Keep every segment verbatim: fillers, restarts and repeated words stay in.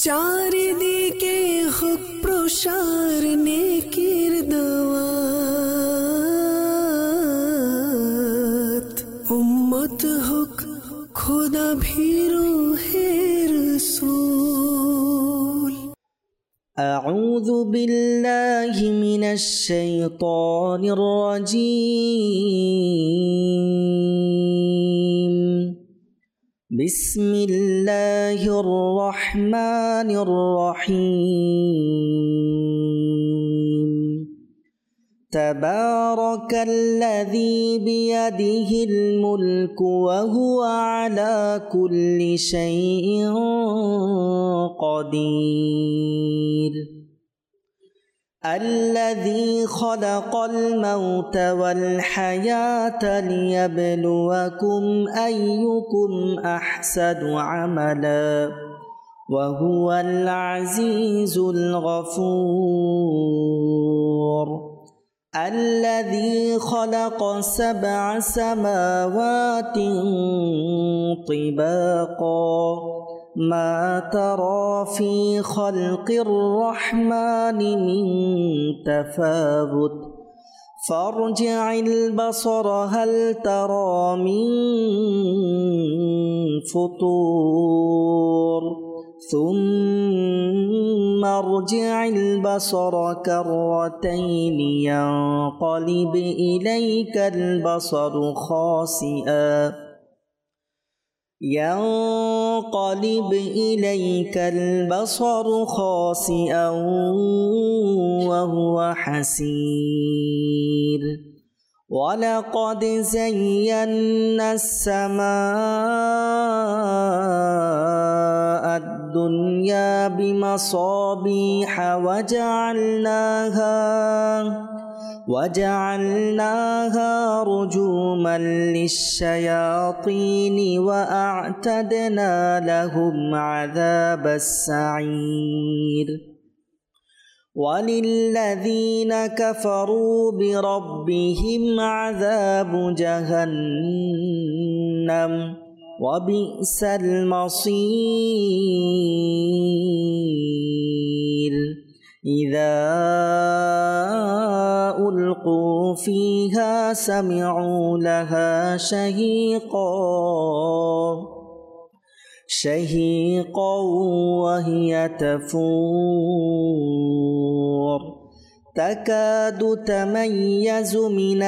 চারিদিকে হোক প্রসার নেকির দাওয়াত, উম্মত হোক খোদা ভীরু হে রাসূল। আউযু বিল্লাহি মিনাশ শাইতানির রাজীম। বিসমিল্লাহির রহমানির রহিম। তাবারাকাল্লাযী বিয়াদিহিল মুলকু ওয়া হুয়া আলা কুল্লি শাইইন قدير الذي خلق الموت والحياة ليبلوكم أيكم أحسن عملا وهو العزيز الغفور الذي خلق سبع سماوات طباقا ما ترى في خلق الرحمن من تفاوت فارجع البصر هل ترى من فطور ثم ارجع البصر كرتين ينقلب إليك البصر خاسئا ينقلب إليك البصر خاسئا وهو حسير ولقد زينا السماء الدنيا بمصابيح وجعلناها وجعلناها رجوما للشياطين وأعتدنا لهم عذاب السعير وللذين كفروا بربهم عذاب جهنم وبئس المصير إذا ألقوا فيها سمعوا لها شهيقا شهيقا وهي تفور تكاد تميز من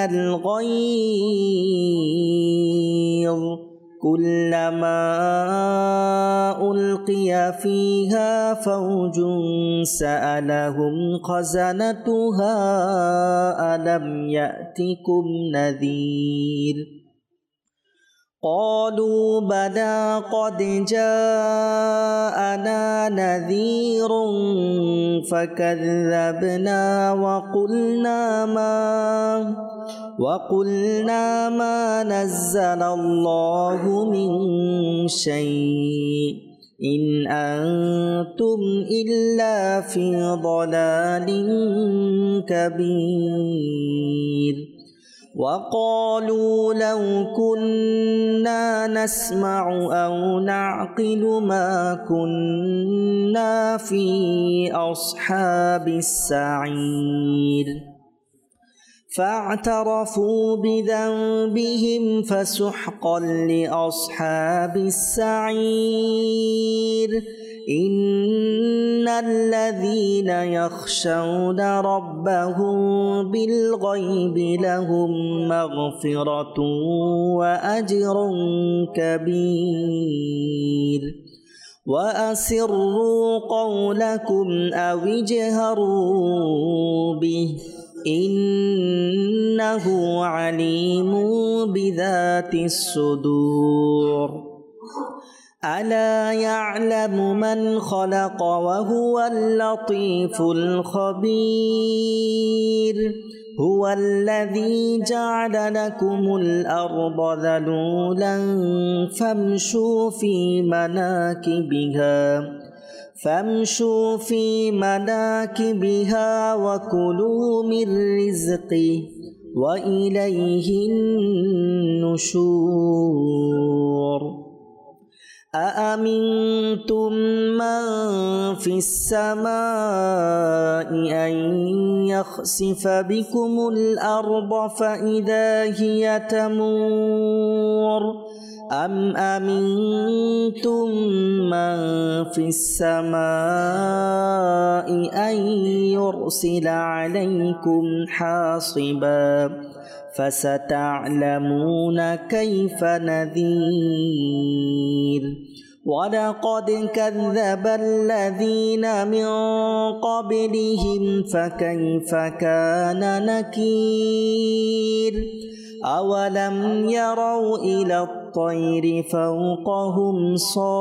الغيظ كلما ألقي فيها فوج سألهم خزنتها ألم يأتكم نذير قالوا بلى قد جاءنا نذير فكذبنا وقلنا ما وقلنا ما نزل الله من شيء إن أنتم إلا في ضلال كبير وقالوا لو كنا نسمع أو نعقل ما كنا في أصحاب السعير فاعترفوا بذنبهم فسحقا لأصحاب السعير إن الذين يخشون ربهم بالغيب لهم مغفرة وأجر كبير وأسروا قولكم أو اجهروا به إنه عليم بذات الصدور ألا يعلم من خلق وهو اللطيف الخبير هو الذي جعل لكم الأرض ذلولا فامشوا في مناكبها فامشوا في مناكبها وكلوا من رزقه وإليه النشور أأمنتم من في السماء أن يخسف بكم الأرض فإذا هي تمور أم أمنتم من في السماء أن يرسل عليكم حاصبا فستعلمون كيف نذير ولقد كذب الذين من قبلهم فكيف كان نكير أولم يروا إلى الطير فوقهم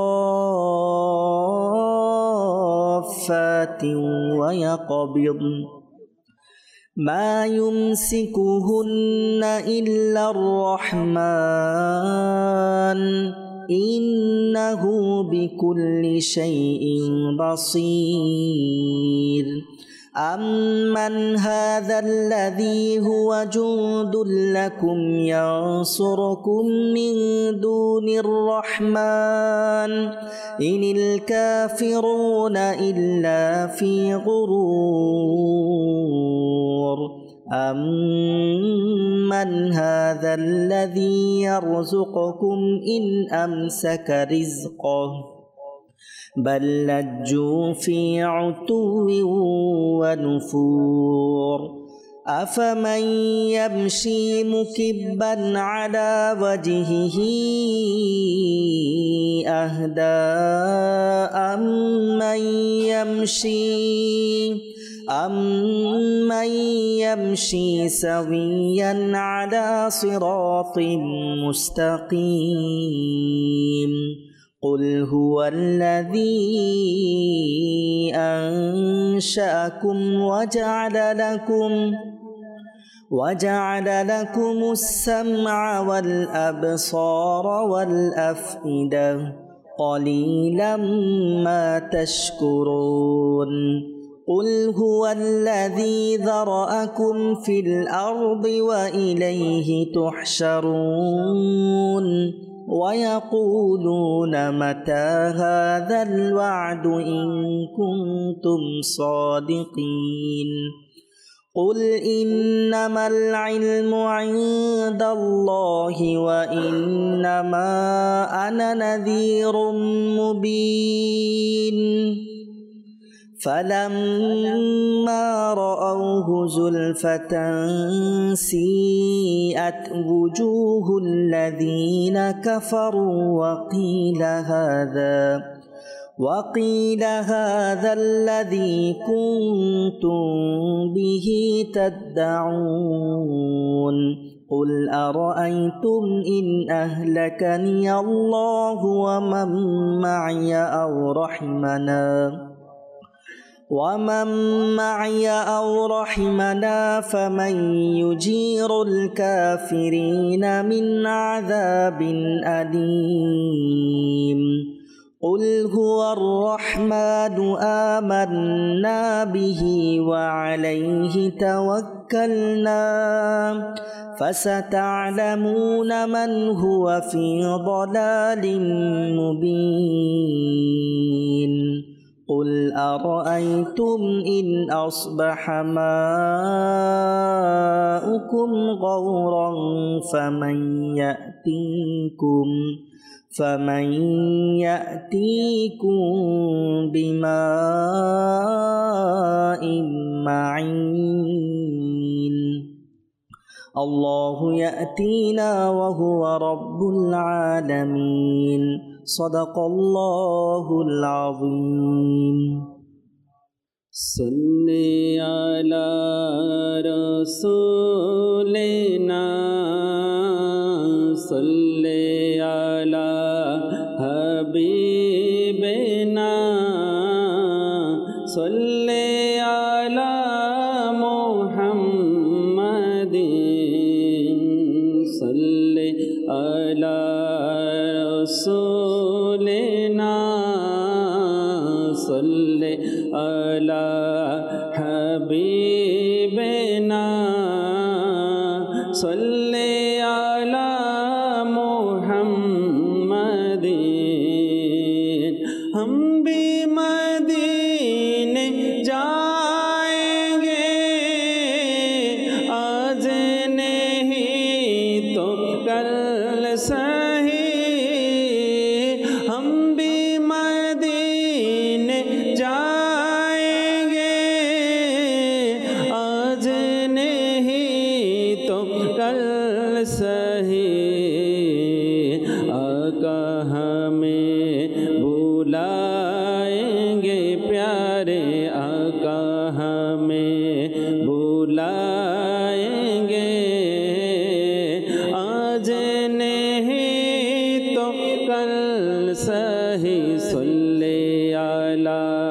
صافات ويقبضن ما يمسكهن إلا الرحمن إنه بكل شيء بصير أمن هذا الذي هو جند لكم ينصركم من دون الرحمن إن الكافرون إلا في غرور أمن هذا الذي يرزقكم إن أمسك رزقه بل لجوا في عتو ونفور أفمن يمشي مكبا على وجهه أهدى أمن يمشي أمن يمشي سويا على صراط مستقيم قل هو الذي أنشأكم وجعل لكم وجعل لكم السمع والأبصار والأفئدة قليلا ما تشكرون قل هو الذي ذرأكم في الأرض وإليه تحشرون ويقولون متى هذا الوعد إن كنتم صادقين قل إنما العلم عند الله وإنما أنا نذير مبين فلما رأوه زلفة سيئت وجوه الذين كفروا وقيل هذا وقيل هذا الذي كنتم به تدعون قل أرأيتم إن أهلكني الله ومن معي أو رحمنا ومن معي أو رحمنا فمن يجير الكافرين من عذاب أليم قل هو الرحمن آمنا به وعليه توكلنا فستعلمون من هو في ضلال مبين قل أرأيتم إن أصبح ماؤكم غورا فمن يأتيكم فمن يأتيكم بماء معين الله يأتينا وهو رب العالمين صدق الله العظيم صل على رسولنا صل على حبيبنا صل على محمد صل على رسولنا صل على حبيبنا صل على محمد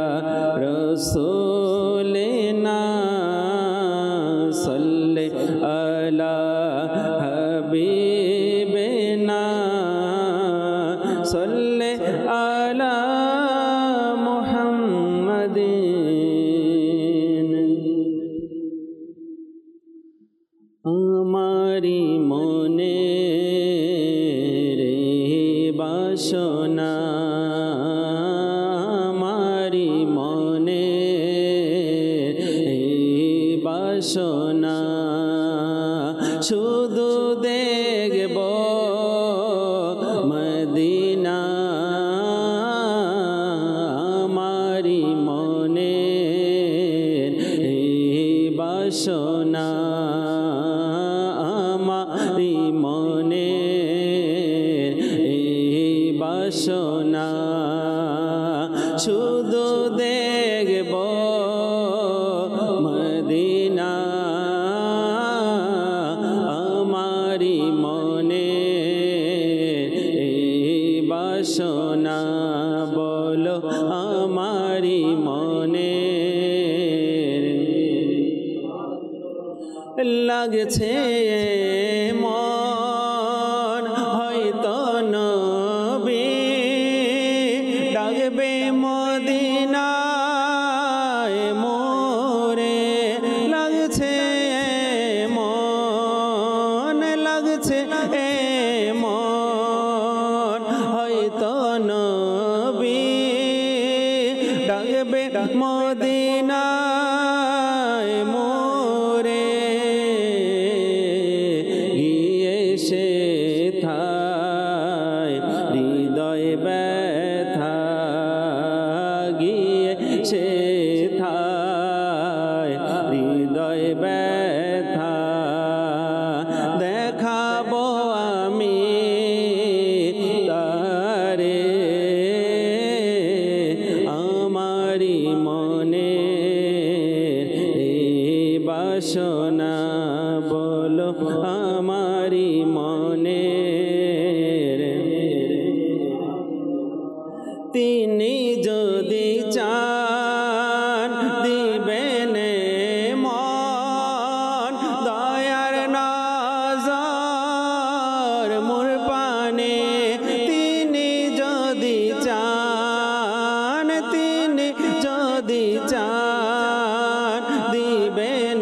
रसूलिना सल्ले अला हबीबिना सल्ले अला मुहम्मदिन। हमारी मने रे बासना हमारी मने रे बासना शुधु देखब मदीना हमारी मने रे बासना हमारी मने रे बासना शुधु देखब मदीना हमारी मने रे बासना बोलो हमारी मने লাগছে মন হয়তো নবী ডাকবে মদিনায় মোরে লাগছে মন লাগছে মন হয়তো নবী ডাকবে মদিনায় মোরে সে থায় হৃদয় ব্যথা গিয়ে সে থায় হৃদয় ব্যথা দেখাবো আমি তারে আমারি মনে বাসনা বলো আমারি মনে তিনি যদি চান দিবেন মন দয়ার নজর মোর পানে তিনি যদি চান তিনি যদি চান দিবেন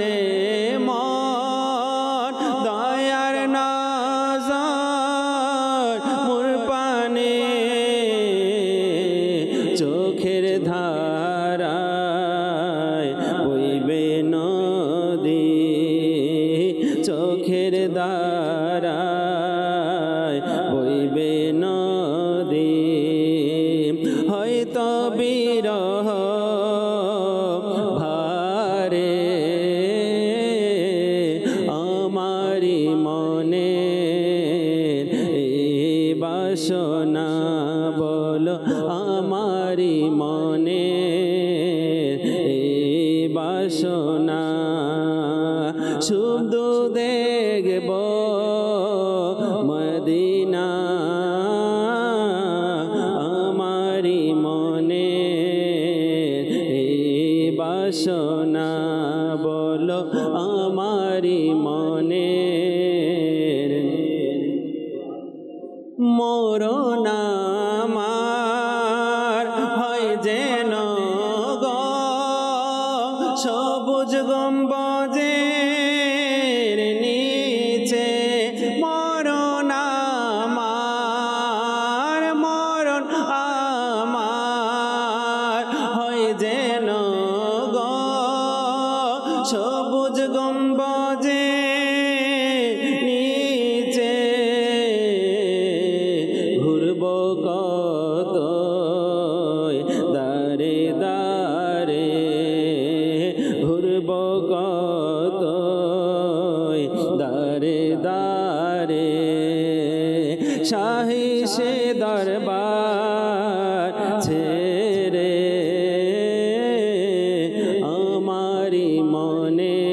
মন দয়ার নজর মোর পানে চোখের ধারায় বইবে নদী চোখের ধারায় বইবে নদী হয়তো বিরহ ভারে আমারি মনে বাসনা বলো আমারি মনে বাসনা শুধু দেখব মদিনা আমারি মনে বাসনা বলো আমারি মনে মরণ আমার হয় যেন গো সবুজ গম্বুজের নিচে মরণ আমার মরণ আমার হয় যেন গো সবুজ গম্বুজের নিচে ঘুরব কত দারে দারে ঘুরব কত দারে দারে শাহী সে দরবার ছেড়ে আমারি মনে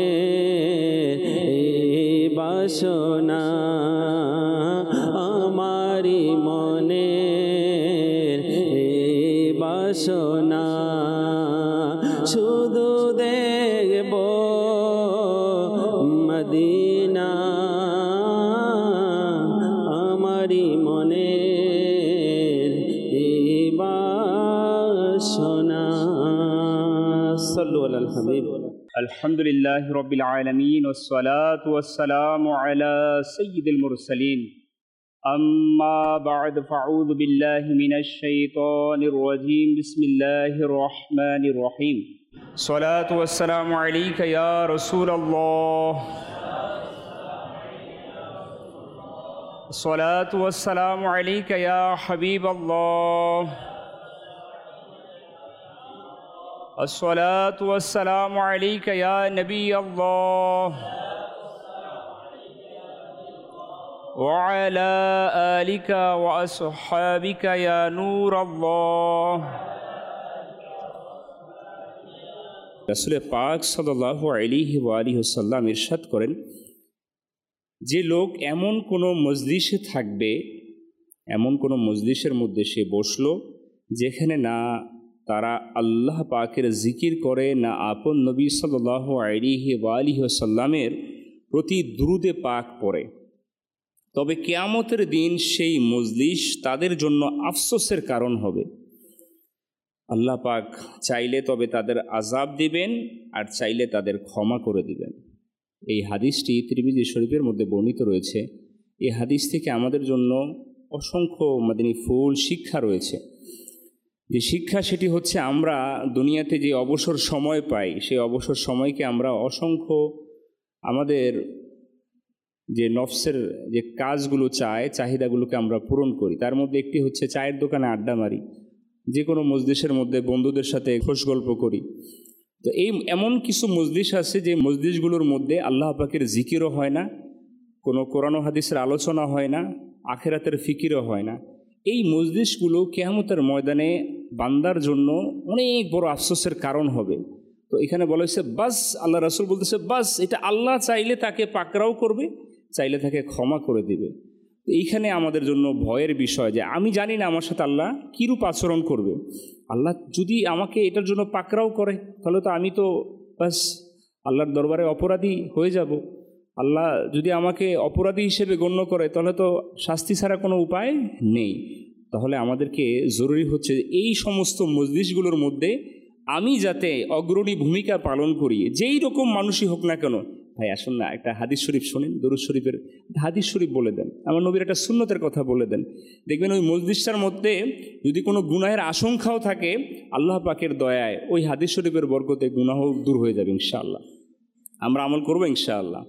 صلوا على الحبيب. الحمد لله رب العالمين والصلاة والسلام على سيد المرسلين أما بعد فأعوذ بالله من الشيطان الرجيم بسم الله الرحمن الرحيم الصلاة والسلام عليك يا رسول الله الصلاة والسلام عليك يا حبيب الله الصلاة والسلام عليك يا نبي الله وعلى آلك وأصحابك يا نور الله. রাসূল পাক সাল্লাল্লাহু আলাইহি ওয়া আলিহি ওয়াসাল্লাম ইরশাদ করেন, যে লোক এমন কোনো মজলিসে থাকবে, এমন কোনো মজলিসের মধ্যে সে বসলো যেখানে না তারা আল্লাহ পাকের জিকির করে, না আপন নবী সাল্লাল্লাহু আলাইহি ওয়া আলিহি ওয়াসাল্লামের প্রতি দুরূদে পাক পড়ে, তবে কিয়ামতের দিন সেই মজলিস তাদের জন্য আফসোসের কারণ হবে। আল্লাহ পাক চাইলে তবে তাদের আযাব দিবেন, আর চাইলে তাদের ক্ষমা করে দিবেন। এই হাদিসটি তিরমিজি শরীফের মধ্যে বর্ণিত রয়েছে। এই হাদিস থেকে আমাদের জন্য অসংখ্য মাদানী ফুল শিক্ষা রয়েছে। যে শিক্ষা সেটি হচ্ছে, আমরা দুনিয়াতে যে অবসর সময় পাই, সেই অবসর সময়কে আমরা অসংখ্য আমাদের যে নফসের যে কাজগুলো চায়, চাহিদাগুলোকে আমরা পূরণ করি। তার মধ্যে একটি হচ্ছে চায়ের দোকানে আড্ডা মারি, যে কোনো মজলিসের মধ্যে বন্ধুদের সাথে খোশ গল্প করি। তো এই এমন কিছু মজলিস আছে যে মজলিসগুলোর মধ্যে আল্লাহ পাকের জিকিরও হয় না, কোনো কোরআন ও হাদিসের আলোচনা হয় না, আখিরাতের ফিকিরও হয় না। এই মজলিসগুলো কিয়ামতের ময়দানে বান্দার জন্য অনেক বড় আফসোসের কারণ হবে। তো এখানে বলা হয়েছে বাস, আল্লাহ রাসূল বলতেছে বাস, এটা আল্লাহ চাইলে তাকে পাকড়াও করবে, চাইলে তাকে ক্ষমা করে দিবে। তো এইখানে আমাদের জন্য ভয়ের বিষয় যে আমি জানি না আমার সাথে আল্লাহ কীরূপ আচরণ করবে। আল্লাহ যদি আমাকে এটার জন্য পাকড়াও করে, তাহলে তো আমি তো বাস আল্লাহর দরবারে অপরাধী হয়ে যাব। আল্লাহ যদি আমাকে অপরাধী হিসেবে গণ্য করে, তাহলে তো শাস্তি ছাড়া কোনো উপায় নেই। তাহলে আমাদেরকে জরুরি হচ্ছে এই সমস্ত মজলিসগুলোর মধ্যে আমি যাতে অগ্রণী ভূমিকা পালন করি, যেই রকম মানুষই হোক না কেন। ভাই আসুন না, একটা হাদিস শরীফ শোনেন, দরুদ শরীফের হাদিস শরীফ বলে দেন, আমার নবীর একটা সুন্নতের কথা বলে দেন। দেখবেন ওই মজলিসটার মধ্যে যদি কোনো গুনাহের আশঙ্কাও থাকে, আল্লাহ পাকের দয়ায় ওই হাদিস শরীফের বরকতে গুনাহ দূর হয়ে যাবে ইনশাআল্লাহ। আমরা আমল করবো ইনশাআল্লাহ।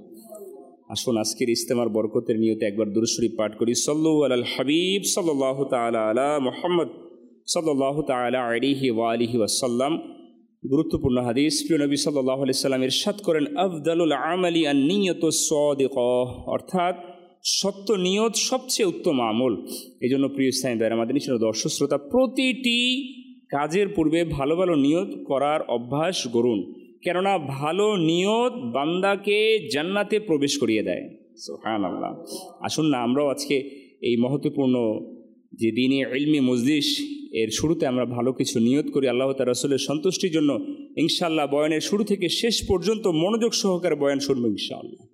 আসুন আজকের ইজতেমার বরকতের নিয়তে একবার দরুদ শরীফ পাঠ করি। সাল্লু আলাল হাবিব সাল্লাল্লাহু তাআলা আলা মুহাম্মদ সাল্লাল্লাহু তাআলা আলাইহি ওয়া আলিহি ওয়াসাল্লাম। গুরুত্বপূর্ণ হাদিস, প্রিয় নবী সাল্লাল্লাহু আলাইহি সাল্লাম ইরশাদ করেন, আফদালুল আমালি আন-নিয়্যাতুস সাদিকাহ, অর্থাৎ সত্য নিয়ত সবচেয়ে উত্তম আমল। এই জন্য প্রিয় ইসলামী ভাইরা আমাদের নিশ্চয় দর্শক শ্রোতা, প্রতিটি কাজের পূর্বে ভালো ভালো নিয়ত করার অভ্যাস গড়ুন, কেননা ভালো নিয়ত বান্দাকে জান্নাতে প্রবেশ করিয়ে দেয়। সুবহানাল্লাহ। আসুন না আমরাও আজকে এই মহত্বপূর্ণ যে দিনে ইলমি মজলিস এর শুরুতে আমরা ভালো কিছু নিয়ত করি আল্লাহ তাআলা রাসূলের সন্তুষ্টির জন্য। ইনশাআল্লাহ বয়ানের শুরু থেকে শেষ পর্যন্ত মনোযোগ সহকারে বয়ান শুনবো ইনশাআল্লাহ।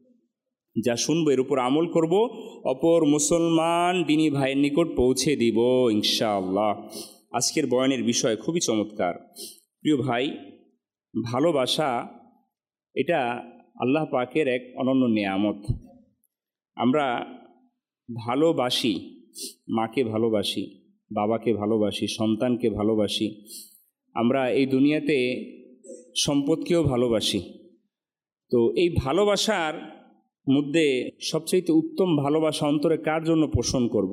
যা শুনবো এর উপর আমল করব, অপর মুসলমান দিনী ভাইয়ের নিকট পৌঁছে দিব ইনশাআল্লাহ। আজকের বয়ানের বিষয় খুবই চমৎকার। প্রিয় ভাই, ভালোবাসা এটা আল্লাহ পাকের এক অনন্য নেয়ামত। আমরা ভালোবাসি, মাকে ভালোবাসি, বাবাকে ভালোবাসি, সন্তানকে ভালোবাসি, আমরা এই দুনিয়াতে সম্পদকেও ভালোবাসি। তো এই ভালোবাসার মধ্যে সবচেয়ে উত্তম ভালোবাসা অন্তরে কার জন্য পোষণ করব?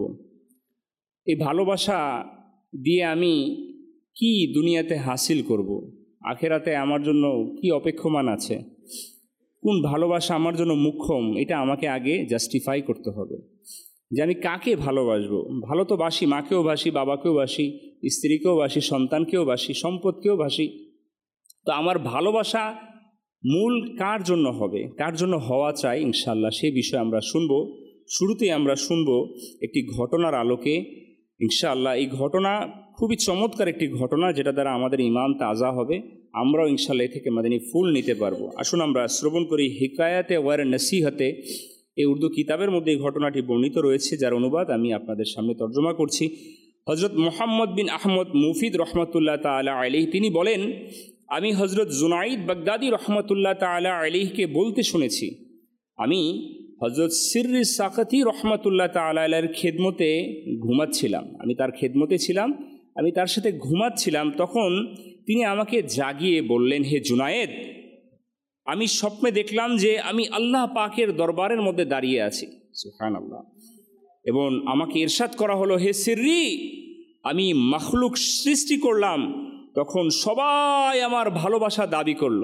এই ভালোবাসা দিয়ে আমি কি দুনিয়াতে হাসিল করব? আখেরাতে আমার জন্য কি অপেক্ষমান আছে? কোন ভালোবাসা আমার জন্য মুখ্যম? এটা আমাকে আগে জাস্টিফাই করতে হবে যে আমি কাকে ভালোবাসবো। ভালো তো বাসি, মাকেও বাসি, বাবাকেও বাসি, স্ত্রীকেও বাসি, সন্তানকেও বাসি, সম্পদকেও বাসি। তো আমার ভালোবাসা মূল কার জন্য হবে, কার জন্য হওয়া চাই ইনশাআল্লাহ, সেই বিষয়ে আমরা শুনব। শুরুতেই আমরা শুনব একটি ঘটনার আলোকে ইনশাআল্লাহ। এই ঘটনা খুবই চমৎকার একটি ঘটনা, যেটা দ্বারা আমাদের ঈমান তাজা হবে, আমরাও ইনশাআল্লাহ এ থেকে মাদানী ফুল নিতে পারবো। আসুন আমরা শ্রবণ করি হিকায়াতে ওয়ার নসিহতে। এই উর্দু কিতাবের মধ্যে এই ঘটনাটি বর্ণিত রয়েছে, যার অনুবাদ আমি আপনাদের সামনে তর্জমা করছি। হজরত মুহাম্মদ বিন আহমদ মুফিদ রহমতুল্লাহ তাআলা আলাইহি তিনি বলেন, আমি হজরত জুনাইদ বাগদাদি রহমতুল্লাহ তাআলা আলাইহিকে বলতে শুনেছি, আমি হজরত সিররি সাকাতি রহমতুল্লাহ তাআলা আলাইহির খেদমতে ঘুমাচ্ছিলাম, আমি তার খেদমতে ছিলাম, আমি তার সাথে ঘুমাচ্ছিলাম। তখন তিনি আমাকে জাগিয়ে বললেন, হে জুনায়েদ, আমি স্বপ্নে দেখলাম যে আমি আল্লাহ পাকের দরবারের মধ্যে দাঁড়িয়ে আছি, সুবহানাল্লাহ, এবং আমাকে ইরশাদ করা হলো, হে সিররি, আমি মাখলুক সৃষ্টি করলাম। তখন সবাই আমার ভালোবাসা দাবি করল।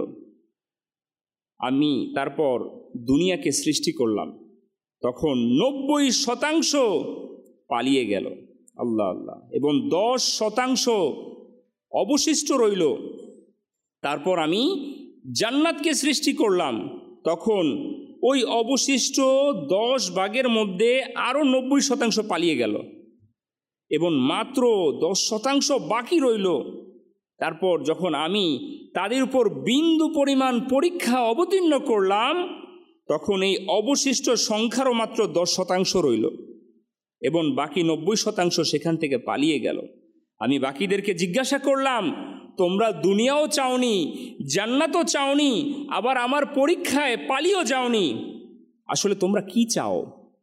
আমি তারপর দুনিয়াকে সৃষ্টি করলাম, তখন নব্বই শতাংশ পালিয়ে গেল, আল্লাহ আল্লাহ, এবং দশ শতাংশ অবশিষ্ট রইল। তারপর আমি জান্নাতকে সৃষ্টি করলাম, তখন ওই অবশিষ্ট দশ ভাগের মধ্যে আরও নব্বই শতাংশ পালিয়ে গেল এবং মাত্র দশ শতাংশ বাকি রইল। তারপর যখন আমি তাদের উপর বিন্দু পরিমাণ পরীক্ষা অবতীর্ণ করলাম, তখন এই অবশিষ্ট সংখ্যারও মাত্র দশ শতাংশ রইল এবং বাকি নব্বই শতাংশ সেখান থেকে পালিয়ে গেল। আমি বাকিদেরকে জিজ্ঞাসা করলাম, তোমরা দুনিয়াও চাওনি, জান্নাতও চাওনি, আবার আমার পরীক্ষায় পালিয়েও যাওনি, আসলে তোমরা কি চাও?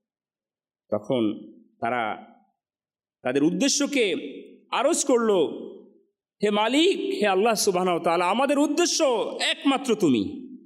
তখন তারা তাদের উদ্দেশ্যকে আরজ করল, হে মালিক, হে আল্লাহ সুবহানাহু ওয়া তাআলা, আমাদের উদ্দেশ্য একমাত্র তুমি।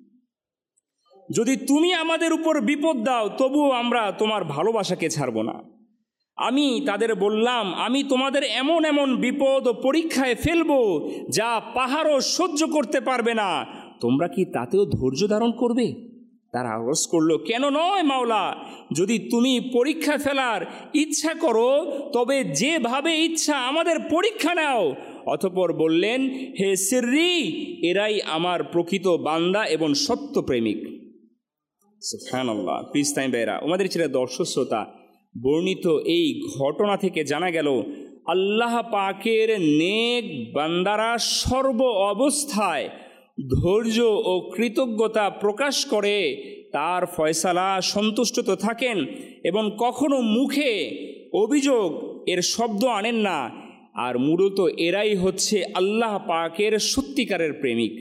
যদি তুমি আমাদের উপর বিপদ দাও, তবুও আমরা তোমার ভালোবাসাকে ছাড়ব না। আমি তাদের বললাম, আমি তোমাদের এমন এমন বিপদ ও পরীক্ষায় ফেলবো যা পাহাড়ও সহ্য করতে পারবে না, তোমরা কি তাতেও ধৈর্য ধারণ করবে? তারা আরজ করলো, কেন নয় মাওলা, যদি তুমি পরীক্ষা ফেলার ইচ্ছা করো তবে যেভাবে ইচ্ছা আমাদের পরীক্ষা নাও। অতঃপর বললেন, হে সিররি, এরাই আমার প্রকৃত বান্দা এবং সত্য প্রেমিক। সুবহানাল্লাহ। পিস্তাই বেরা আমাদের ছিল দর্শক শ্রোতা, বর্ণিত এই ঘটনা থেকে জানা গেল আল্লাহ পাকের নেক বান্দারা সর্ব অবস্থায় ধৈর্য ও কৃতজ্ঞতা প্রকাশ করে তার ফয়সালা সন্তুষ্ট তো থাকেন এবং কখনো মুখে অভিযোগ এর শব্দ আনেন না। আর মূলত এরাই হচ্ছে আল্লাহ পাকের সত্যিকারের প্রেমিক,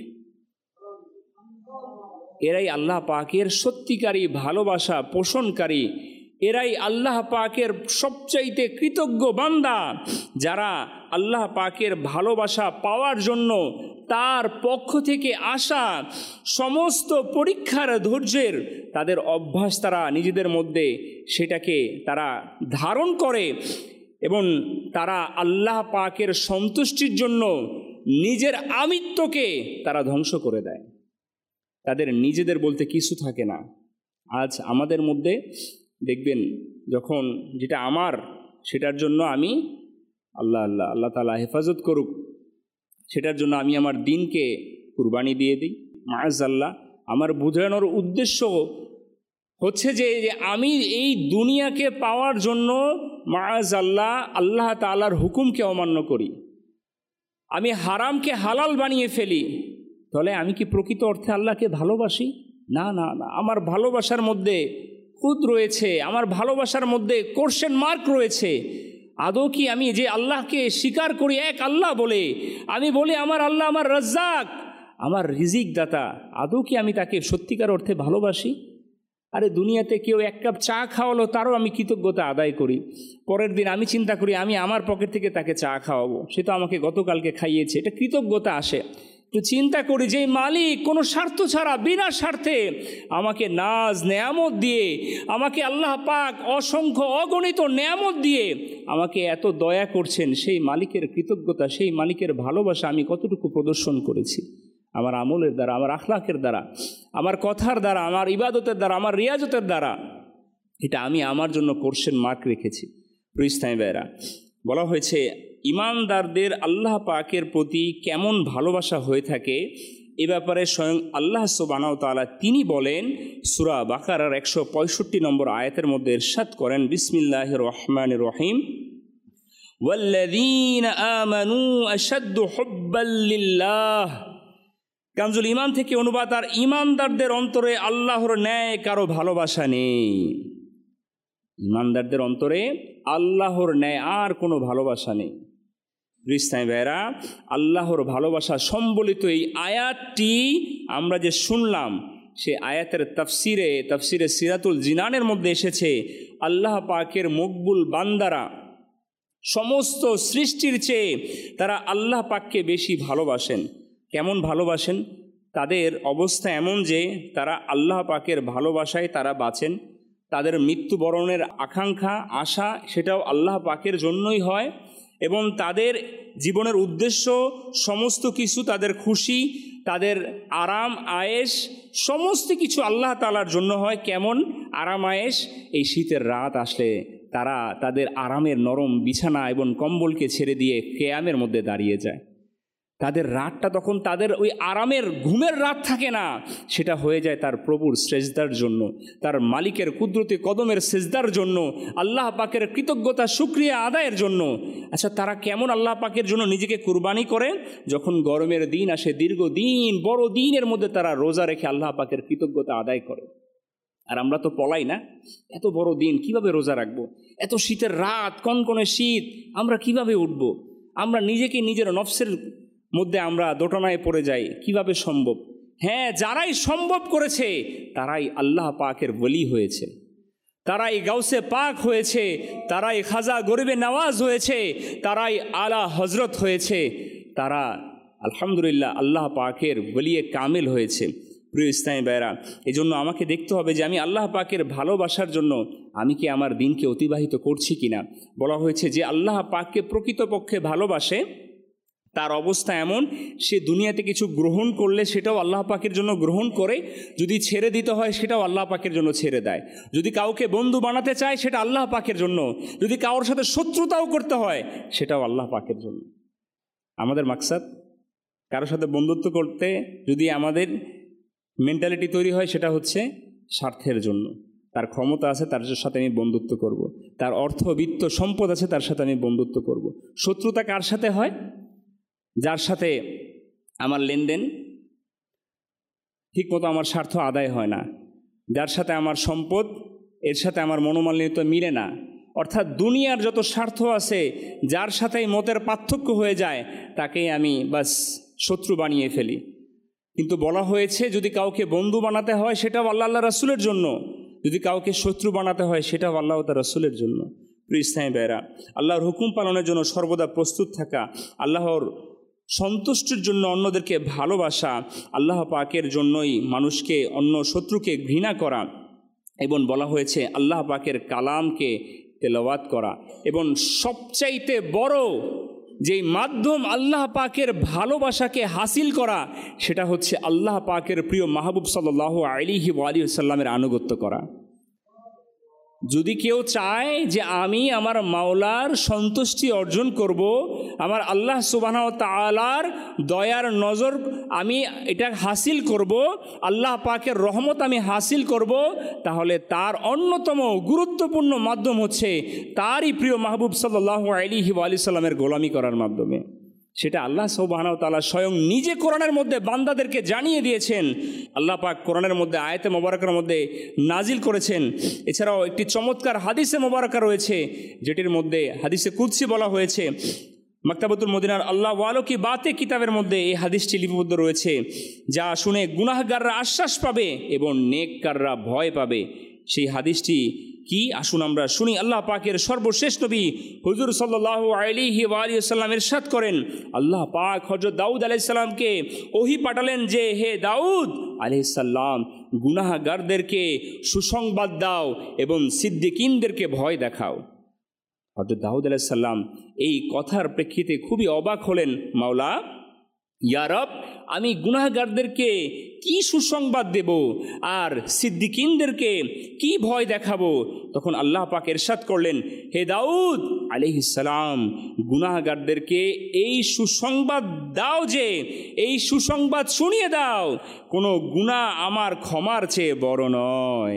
এরাই আল্লাহ পাকের সত্যিকারী ভালোবাসা পোষণকারী, এরাই আল্লাহ পাকের সবচাইতে কৃতজ্ঞ বান্দা, যারা আল্লাহ পাকের ভালোবাসা পাওয়ার জন্য তার পক্ষ থেকে আসা সমস্ত পরীক্ষার ধৈর্যের তাদের অভ্যাস তারা নিজেদের মধ্যে সেটাকে তারা ধারণ করে এবং তারা আল্লাহ পাকের সন্তুষ্টির জন্য নিজের আমিত্বকে তারা ধ্বংস করে দেয়। তাদের নিজেদের বলতে কিছু থাকে না। আজ আমাদের মধ্যে দেখবেন, যখন যেটা আমার সেটার জন্য আমি আল্লাহ আল্লাহ আল্লাহ তাআলা হেফাজত করুক, সেটার জন্য আমি আমার দিনকে কুরবানি দিয়ে দিই। মাআযাল্লাহ, আমার বোঝানোর উদ্দেশ্য হচ্ছে যে আমি এই দুনিয়াকে পাওয়ার জন্য মাআযাল্লাহ আল্লাহ তাআলার হুকুমকে অমান্য করি, আমি হারামকে হালাল বানিয়ে ফেলি, তাহলে আমি কি প্রকৃত অর্থে আল্লাহকে ভালোবাসি? না না না, আমার ভালোবাসার মধ্যে খুদ রয়েছে, আমার ভালোবাসার মধ্যে কোশ্চেন মার্ক রয়েছে। আদৌ কি আমি যে আল্লাহকে স্বীকার করি এক আল্লাহ বলে, আমি বলি আমার আল্লাহ আমার রাজ্জাক, আমার রিজিক দাতা, আদৌ কি আমি তাকে সত্যিকার অর্থে ভালোবাসি? আরে দুনিয়াতে কেউ এক কাপ চা খাওয়ালো, তারও আমি কৃতজ্ঞতা আদায় করি। পরের দিন আমি চিন্তা করি আমি আমার পকেট থেকে তাকে চা খাওয়াবো, সে তো আমাকে গতকালকে খাইয়েছে, এটা কৃতজ্ঞতা আসে। একটু চিন্তা করি যে মালিক কোনো স্বার্থ ছাড়া বিনা স্বার্থে আমাকে নাজ নেয়ামত দিয়ে, আমাকে আল্লাহ পাক অসংখ্য অগণিত নেয়ামত দিয়ে আমাকে এত দয়া করছেন, সেই মালিকের কৃতজ্ঞতা, সেই মালিকের ভালোবাসা আমি কতটুকু প্রদর্শন করেছি আমার আমলের দ্বারা, আমার আখলাকের দ্বারা, আমার কথার দ্বারা, আমার ইবাদতের দ্বারা, আমার রিয়াজতের দ্বারা। এটা আমি আমার জন্য কোশ্চেন মার্ক রেখেছি। প্রিস্তাই ভাইরা, বলা হয়েছে ইমানদারদের আল্লাহ পাকের প্রতি কেমন ভালোবাসা হয়ে থাকে এ ব্যাপারে স্বয়ং আল্লাহ সুবহানাহু ওয়া তাআলা তিনি বলেন, সূরা বাকারার একশো পঁয়ষট্টি নম্বর আয়াতের মধ্যে ইরশাদ করেন, বিসমিল্লাহির রহমানির রহিম, ওয়াল্লাযীনা আমানু আশাদ্দু হুব্বাল লিল্লাহ। কানজুল ঈমান থেকে অনুবাদ, আর ইমানদারদের অন্তরে আল্লাহর ন্যায় কারো ভালোবাসা নেই। ইমানদারদের অন্তরে আল্লাহর ন্যায় আর কোনো ভালোবাসা নেই। রিস্তাই ভাইরা, আল্লাহর ভালোবাসা সম্বলিত এই আয়াতটি আমরা যে শুনলাম, সে আয়াতের তাফসিরে তাফসিরে সিরাতুল জিনানের মধ্যে এসেছে, আল্লাহ পাকের মকবুল বান্দারা সমস্ত সৃষ্টির চেয়ে তারা আল্লাহ পাককে বেশি ভালোবাসেন। কেমন ভালোবাসেন? তাদের অবস্থা এমন যে তারা আল্লাহ পাকের ভালোবাসায় তারা বাঁচেন। তাদের মৃত্যুবরণের আকাঙ্ক্ষা, আশা, সেটাও আল্লাহ পাকের জন্যই হয়। এবং তাদের জীবনের উদ্দেশ্য, সমস্ত কিছু, তাদের খুশি, তাদের আরাম আয়েশ, সমস্ত কিছু আল্লাহ তাআলার জন্য হয়। কেমন আরাম আয়েশ? এই শীতের রাত আসলে তারা তাদের আরামের নরম বিছানা এবং কম্বলকে ছেড়ে দিয়ে কিয়ামের মধ্যে দাঁড়িয়ে যায়। তাদের রাতটা তখন তাদের ওই আরামের ঘুমের রাত থাকে না, সেটা হয়ে যায় তার প্রভুর সেজদার জন্য, তার মালিকের কুদরতি কদমের সেজদার জন্য, আল্লাহ পাকের কৃতজ্ঞতা শুকরিয়া আদায়ের জন্য। আচ্ছা, তারা কেমন আল্লাহ পাকের জন্য নিজেকে কুরবানি করে? যখন গরমের দিন আসে, দীর্ঘ দিন, বড় দিনের মধ্যে তারা রোজা রেখে আল্লাহ পাকের কৃতজ্ঞতা আদায় করে। আর আমরা তো পলাই না, এত বড় দিন কিভাবে রোজা রাখবো? এত শীতের রাত, কনকনে শীত, আমরা কিভাবে উঠবো? আমরা নিজেকে নিজের নফসের মধ্যে আমরা দোটানায় পড়ে যাই, কিভাবে সম্ভব? হ্যাঁ, যারাই সম্ভব করেছে তারাই আল্লাহ পাকের ওলি হয়েছে, তারাই গাউসে পাক হয়েছে, তারাই খাজা গরিবে নওয়াজ হয়েছে, তারাই আলা হজরত হয়েছে, তারা আলহামদুলিল্লাহ আল্লাহ পাকের ওলিয়ে কামিল হয়েছে। প্রিয় ইসলামী ভাইরা, এই জন্য আমাকে দেখতে হবে যে আমি আল্লাহ পাকের ভালোবাসার জন্য আমি কি আমার দিনকে অতিবাহিত করছি কিনা। বলা হয়েছে যে আল্লাহ পাককে প্রকৃতপক্ষে ভালোবাসে তার অবস্থা এমন, সে দুনিয়াতে কিছু গ্রহণ করলে সেটাও আল্লাহ পাকের জন্য গ্রহণ করে, যদি ছেড়ে দিতে হয় সেটাও আল্লাহ পাকের জন্য ছেড়ে দেয়, যদি কাউকে বন্ধু বানাতে চায় সেটা আল্লাহ পাকের জন্য, যদি কারোর সাথে শত্রুতাও করতে হয় সেটাও আল্লাহ পাকের জন্য। আমাদের মাকসাদ কারোর সাথে বন্ধুত্ব করতে যদি আমাদের মেন্টালিটি তৈরি হয় সেটা হচ্ছে স্বার্থের জন্য। তার ক্ষমতা আছে, তার সাথে আমি বন্ধুত্ব করব, তার অর্থ বিত্ত সম্পদ আছে, তার সাথে আমি বন্ধুত্ব করব। শত্রুতা কার সাথে হয়? যার সাথে আমার লেনদেন ঠিকমতো আমার স্বার্থ আদায় হয় না, যার সাথে আমার সম্পদ এর সাথে আমার মনোমালিন্য মিলে না, অর্থাৎ দুনিয়ার যত স্বার্থ আছে যার সাথেই মতের পার্থক্য হয়ে যায় তাকেই আমি বাস শত্রু বানিয়ে ফেলি। কিন্তু বলা হয়েছে যদি কাউকে বন্ধু বানাতে হয় সেটাও আল্লাহ আল্লাহ রাসূলের জন্য, যদি কাউকে শত্রু বানাতে হয় সেটাও আল্লাহ তার রাসূলের জন্য। প্রিয় ইসলামী ভাইরা, আল্লাহর হুকুম পালনের জন্য সর্বদা প্রস্তুত থাকা, আল্লাহর সন্তুষ্টির জন্য অন্যদেরকে ভালোবাসা, আল্লাহ পাকের জন্যই মানুষকে অন্য শত্রুকে ঘৃণা করা, এবং বলা হয়েছে আল্লাহ পাকের কালামকে তেলাওয়াত করা, এবং সবচাইতে বড় যেই মাধ্যম আল্লাহ পাকের ভালোবাসাকে হাসিল করা সেটা হচ্ছে আল্লাহ পাকের প্রিয় মাহবুব সাল্লাল্লাহু আলাইহি ওয়া আলিহি ওয়াসাল্লামের আনুগত্য করা। যদি কেউ চায় যে আমি আমার মাওলার সন্তুষ্টি অর্জন করব, আমার আল্লাহ সুবহানাহু ওয়া তাআলার দয়ার নজর আমি এটা হাসিল করব, আল্লাহ পাকের রহমত আমি হাসিল করব, তাহলে তার অন্যতম গুরুত্বপূর্ণ মাধ্যম হচ্ছে তারই প্রিয় মাহবুব সাল্লাল্লাহু আলাইহি ওয়া আলিহি সাল্লামের গোলামি করার মাধ্যমে। সেটা আল্লাহ সুবহানাহু ওয়া তাআলা স্বয়ং নিজে কোরআনের মধ্যে বান্দাদেরকে জানিয়ে দিয়েছেন। আল্লাহ পাক কোরআনের মধ্যে আয়াতে মোবারকার মধ্যে নাজিল করেছেন। এছাড়াও একটি চমৎকার হাদিসে মোবারকা রয়েছে যেটির মধ্যে হাদিসে কুদসি বলা হয়েছে। মাকতাবাতুল মদিনার আল্লাহ ওয়ালো কি বাতে কিতাবের মধ্যে এই হাদিসটি লিপিবদ্ধ রয়েছে, যা শুনে গুনাহগাররা আশ্বাস পাবে এবং নেককাররা ভয় পাবে। সেই হাদিসটি কি, আসুন আমরা শুনি। আল্লাহ পাকের সর্বশেষ নবী হুজুর সাল্লাল্লাহু আলাইহি ওয়া আলিহি ওয়াসাল্লাম ইরশাদ করেন, আল্লাহ পাক হযরত দাউদ আলাইহিস সালামকে ওহী পাঠালেন যে, হে দাউদ আলাইহিস সালাম, গুনাহগারদেরকে সুসংবাদ দাও এবং সিদ্দিকিনদেরকে ভয় দেখাও। হযরত দাউদ আলাইহিস সালাম এই কথার প্রেক্ষিতে খুবই অবাক হলেন। মাওলা, ইয়া রব, আমি গুনাহগারদেরকে কি সুসংবাদ দেব আর সিদ্দিকিনদেরকে কি ভয় দেখাবো? তখন আল্লাহ পাক ইরশাদ করলেন, হে দাউদ আলাইহিস সালাম, গুনাহগারদেরকে এই সুসংবাদ দাও যে, এই সুসংবাদ শুনিয়ে দাও, কোনো গুনাহ আমার ক্ষমার চেয়ে বড় নয়।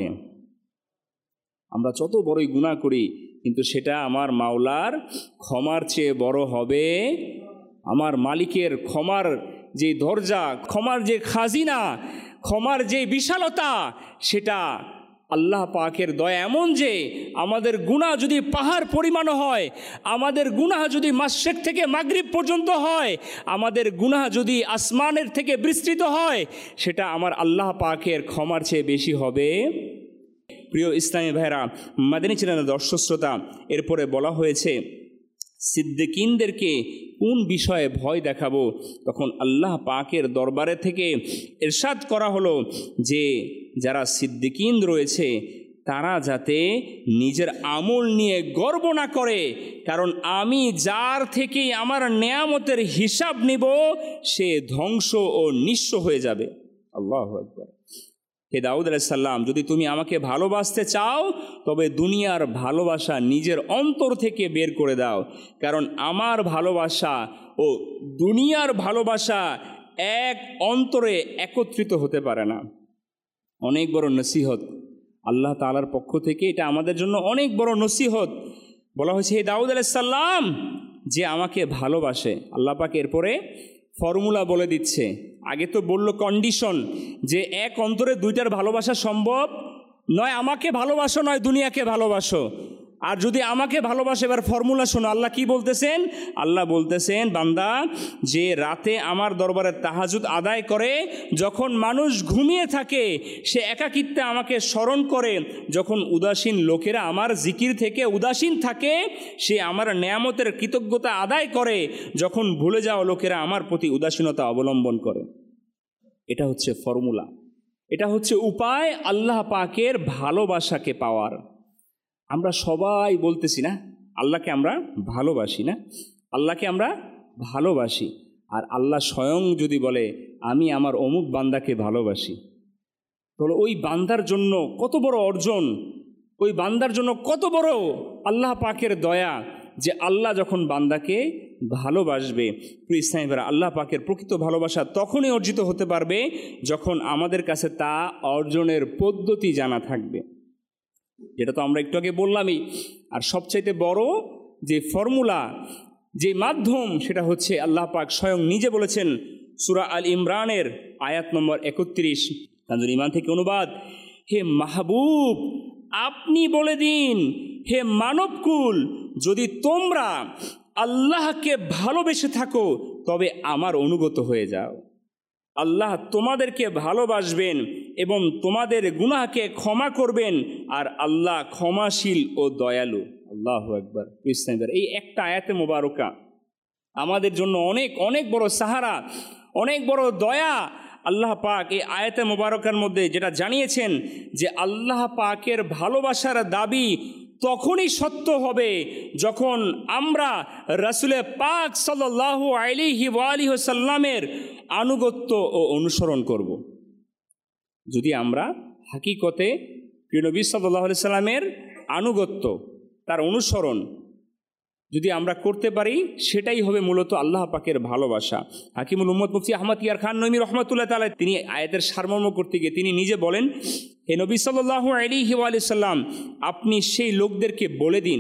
আমরা যত বড়ই গুনাহ করি কিন্তু সেটা আমার মাওলার ক্ষমার চেয়ে বড় হবে। আমার মালিকের ক্ষমার যে দরজা, ক্ষমার যে খাজিনা, ক্ষমার যে বিশালতা, সেটা আল্লাহ পাকের দয়া এমন যে আমাদের গুনাহ যদি পাহাড় পরিমাণ হয়, আমাদের গুনাহ যদি মাশরিক থেকে মাগরিব পর্যন্ত হয়, আমাদের গুনাহ যদি আসমানের থেকে বিস্তৃত হয়, সেটা আমার আল্লাহ পাকের ক্ষমার চেয়ে বেশি হবে। প্রিয় ইসলামী ভাইরা, মাদানী চ্যানেলের দর্শক শ্রোতা, এরপরে বলা হয়েছে সিদ্দিকিনদেরকে কোন বিষয়ে ভয় দেখাবো। তখন আল্লাহ পাকের দরবারে থেকে ইরশাদ করা হলো যে যারা সিদ্দিকিন রয়েছে তারা যাতে নিজের আমল নিয়ে গর্ব না করে, কারণ আমি যার থেকে আমার নেয়ামতের হিসাব নিব সে ধ্বংস ও নিঃস্ব হয়ে যাবে। আল্লাহু আকবার। হে দাউদ আলাইহিস সালাম, যদি তুমি আমাকে ভালোবাসতে চাও তবে দুনিয়ার ভালোবাসা নিজের অন্তর থেকে বের করে দাও, কারণ আমার ভালোবাসা ও দুনিয়ার ভালোবাসা এক অন্তরে একত্রিত হতে পারে না। অনেক বড় নসিহত আল্লাহ তাআলার পক্ষ থেকে, এটা আমাদের জন্য অনেক বড় নসিহত। বলা হয়েছে হে দাউদ আলাইহিস সালাম, যে আমাকে ভালোবাসে, আল্লাহ পাক এরপরে ফর্মুলা বলে দিচ্ছে। আগে তো বলল কন্ডিশন যে এক অন্তরে দুইটার ভালোবাসা সম্ভব নয়, আমাকে ভালোবাসো নয় দুনিয়াকে ভালোবাসো। আর যদি আমাকে ভালোবাসে, এবার ফর্মুলা শোনো, আল্লাহ কি বলতেছেন? আল্লাহ বলতেছেন বান্দা যে রাতে আমার দরবারে তাহাজ্জুদ আদায় করে, যখন মানুষ ঘুমিয়ে থাকে সে একাকিত্বে আমাকে স্মরণ করে, যখন উদাসীন লোকেরা আমার জিকির থেকে উদাসীন থাকে সে আমার নেয়ামতের কৃতজ্ঞতা আদায় করে, যখন ভুলে যাওয়া লোকেরা আমার প্রতি উদাসীনতা অবলম্বন করে। এটা হচ্ছে ফর্মুলা, এটা হচ্ছে উপায় আল্লাহ পাকের ভালোবাসাকে পাওয়ার। আমরা সবাই বলতেছি না আল্লাহকে আমরা ভালোবাসি, না আল্লাহকে আমরা ভালোবাসি, আর আল্লাহ স্বয়ং যদি বলে আমি আমার অমুক বান্দাকে ভালোবাসি, তাহলে ওই বান্দার জন্য কত বড় অর্জন, ওই বান্দার জন্য কত বড় আল্লাহ পাকের দয়া যে আল্লাহ যখন বান্দাকে ভালোবাসবে। প্রিয় ইসলামী ভাইরা, আল্লাহ পাকের প্রকৃত ভালোবাসা তখনই অর্জিত হতে পারবে যখন আমাদের কাছে তা অর্জনের পদ্ধতি জানা থাকবে, যেটা তো আমরা একটু আগে বললামই। আর সবচাইতে বড় যে ফর্মুলা, যে মাধ্যম, সেটা হচ্ছে আল্লাহ পাক স্বয়ং নিজে বলেছেন সূরা আল ইমরানের আয়াত নম্বর একত্রিশ, কানজুল ইমান থেকে অনুবাদ, হে মাহবুব আপনি বলে দিন, হে মানবকুল, যদি তোমরা আল্লাহকে ভালোবেসে থাকো তবে আমার অনুগত হয়ে যাও। আল্লাহ তোমাদেরকে ভালোবাসবেন এবং তোমাদের গুনাহকে ক্ষমা করবেন, আর আল্লাহ ক্ষমাশীল ও দয়ালু। আল্লাহু আকবার। এই একটা আয়াতে মোবারকা আমাদের জন্য অনেক অনেক বড় সাহারা, অনেক বড় দয়া। আল্লাহ পাক এই আয়াতে মোবারকার মধ্যে যেটা জানিয়েছেন যে আল্লাহ পাকের ভালোবাসার দাবি তখনই সত্য হবে যখন আমরা রাসূলে পাক সাল্লাল্লাহু আলাইহি ওয়া আলিহি ওয়াসাল্লামের আনুগত্য ও অনুসরণ করব। যদি আমরা হাকিকতে প্রিয় নবী সাল্লাল্লাহু আলাইহি সাল্লামের আনুগত্য, তার অনুসরণ যদি আমরা করতে পারি, সেটাই হবে মূলত আল্লাহ পাকের ভালোবাসা। হাকিমুল উম্মত মুফতি আহমদ ইয়ার খান নঈমী রহমাতুল্লাহ তাআলা তিনি আয়াতের সারমর্ম করতে গিয়ে তিনি নিজে বলেন, হে নবী সাল্লাল্লাহু আলাইহি ওয়া সাল্লাম, আপনি সেই লোকদেরকে বলে দিন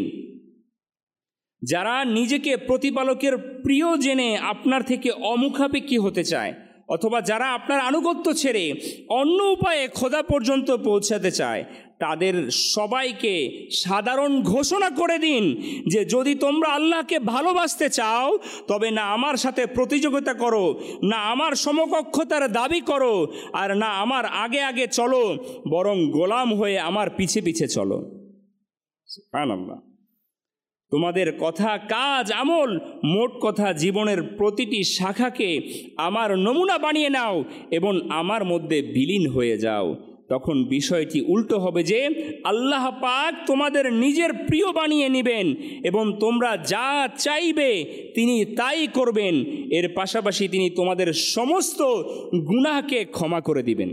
যারা নিজেকে প্রতিপালকের প্রিয় জেনে আপনার থেকে অমুখাপেক্ষী হতে চায়, অথবা যারা আপনার আনুগত্য ছেড়ে অন্য উপায়ে খোদা পর্যন্ত পৌঁছাতে চায়, তাদের সবাইকে সাধারণ ঘোষণা করে দিন যে যদি তোমরা আল্লাহকে ভালোবাসতে চাও তবে না আমার সাথে প্রতিযোগিতা করো, না আমার সমকক্ষতার দাবি করো, আর না আমার আগে আগে চলো, বরং গোলাম হয়ে আমার পিছে পিছে চলো। সুবহানাল্লাহ। তোমাদের কথা, কাজ, আমল, মোট কথা জীবনের প্রতিটি শাখাকে আমার নমুনা বানিয়ে নাও এবং আমার মধ্যে বিলীন হয়ে যাও। তখন বিষয়টি উল্টো হবে যে আল্লাহ পাক তোমাদের নিজের প্রিয় বানিয়ে নেবেন এবং তোমরা যা চাইবে তিনি তাই করবেন। এর পাশাপাশি তিনি তোমাদের সমস্ত গুনাহকে ক্ষমা করে দিবেন।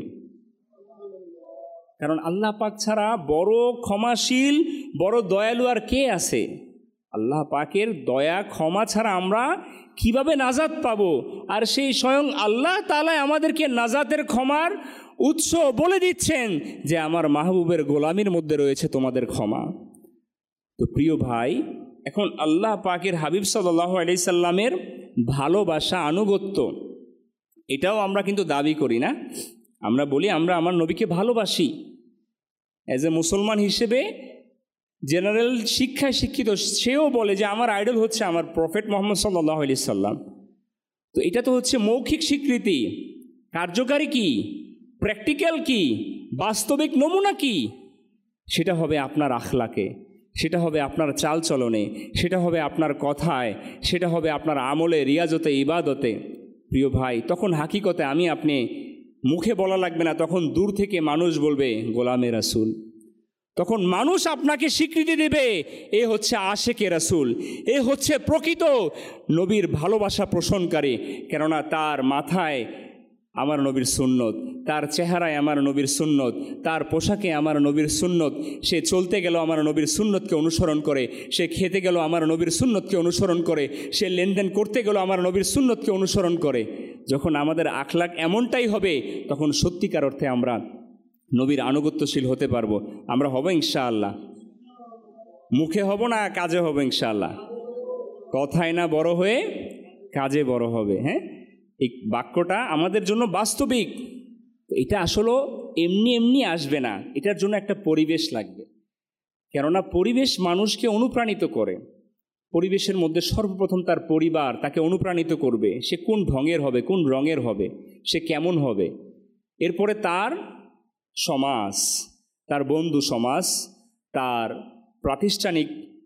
কারণ আল্লাহ পাক ছাড়া বড় ক্ষমাশীল, বড় দয়ালু আর কে আছে? আল্লাহ পাকের দয়া ক্ষমা ছাড়া আমরা কিভাবে নাজাত পাবো? আর সেই স্বয়ং আল্লাহ তাআলা আমাদেরকে নাজাতের ক্ষমার উৎস বলে দিচ্ছেন যে আমার মাহবুবের গোলামির মধ্যে রয়েছে তোমাদের ক্ষমা। তো প্রিয় ভাই, এখন আল্লাহ পাকের হাবিব সাল্লাল্লাহু আলাইহি সাল্লামের ভালোবাসা, আনুগত্য, এটাও আমরা কিন্তু দাবি করি না। আমরা বলি আমরা আমার নবীকে ভালোবাসি, অ্যাজ এ মুসলমান হিসেবে জেনারেল শিক্ষায় শিক্ষিত সেও বলে যে আমার আইডল হচ্ছে আমার প্রফেট মুহাম্মদ সাল্লাল্লাহু আলাইহি সাল্লাম। তো এটা তো হচ্ছে মৌখিক স্বীকৃতি, কার্যকারী কি, প্র্যাকটিক্যাল কি, বাস্তবিক নমুনা কি? সেটা হবে আপনার আখলাকে, সেটা হবে আপনার চালচলনে, সেটা হবে আপনার কথায়, সেটা হবে আপনার আমলে, রিয়াজতে, ইবাদতে। প্রিয় ভাই, তখন হাকিকতে আমি আপনি মুখে বলা লাগবে না, তখন দূর থেকে মানুষ বলবে গোলামে রাসূল। তখন মানুষ আপনাকে স্বীকৃতি দেবে, এ হচ্ছে আশেকে রাসূল, এ হচ্ছে প্রকৃত নবীর ভালোবাসা পোষণকারী। কেননা তার মাথায় আমার নবীর সুন্নত, তার চেহারায় আমার নবীর সুন্নত, তার পোশাকে আমার নবীর সুন্নত, সে চলতে গেল আমার নবীর সুন্নতকে অনুসরণ করে, সে খেতে গেল আমার নবীর সুন্নতকে অনুসরণ করে, সে লেনদেন করতে গেল আমার নবীর সুন্নতকে অনুসরণ করে। যখন আমাদের আখলাক এমনটাই হবে, তখন সত্যিকার অর্থে আমরা নবীর আনুগত্যশীল হতে পারবো। আমরা হব ইনশাআল্লাহ, মুখে হব না কাজে হব ইনশাআল্লাহ। কথায় না বড় হয়ে কাজে বড় হবে। হ্যাঁ, এই বাক্যটা আমাদের জন্য বাস্তবিক। এটা আসলে এমনি এমনি আসবে না, এটার জন্য একটা পরিবেশ লাগবে। কেননা পরিবেশ মানুষকে অনুপ্রাণিত করে। পরিবেশের মধ্যে সর্বপ্রথম তার পরিবার তাকে অনুপ্রাণিত করবে, সে কোন ঢঙের হবে, কোন রঙের হবে, সে কেমন হবে। এরপরে তার সমাজ, তার বন্ধু সমাজ, তার প্রাতিষ্ঠানিক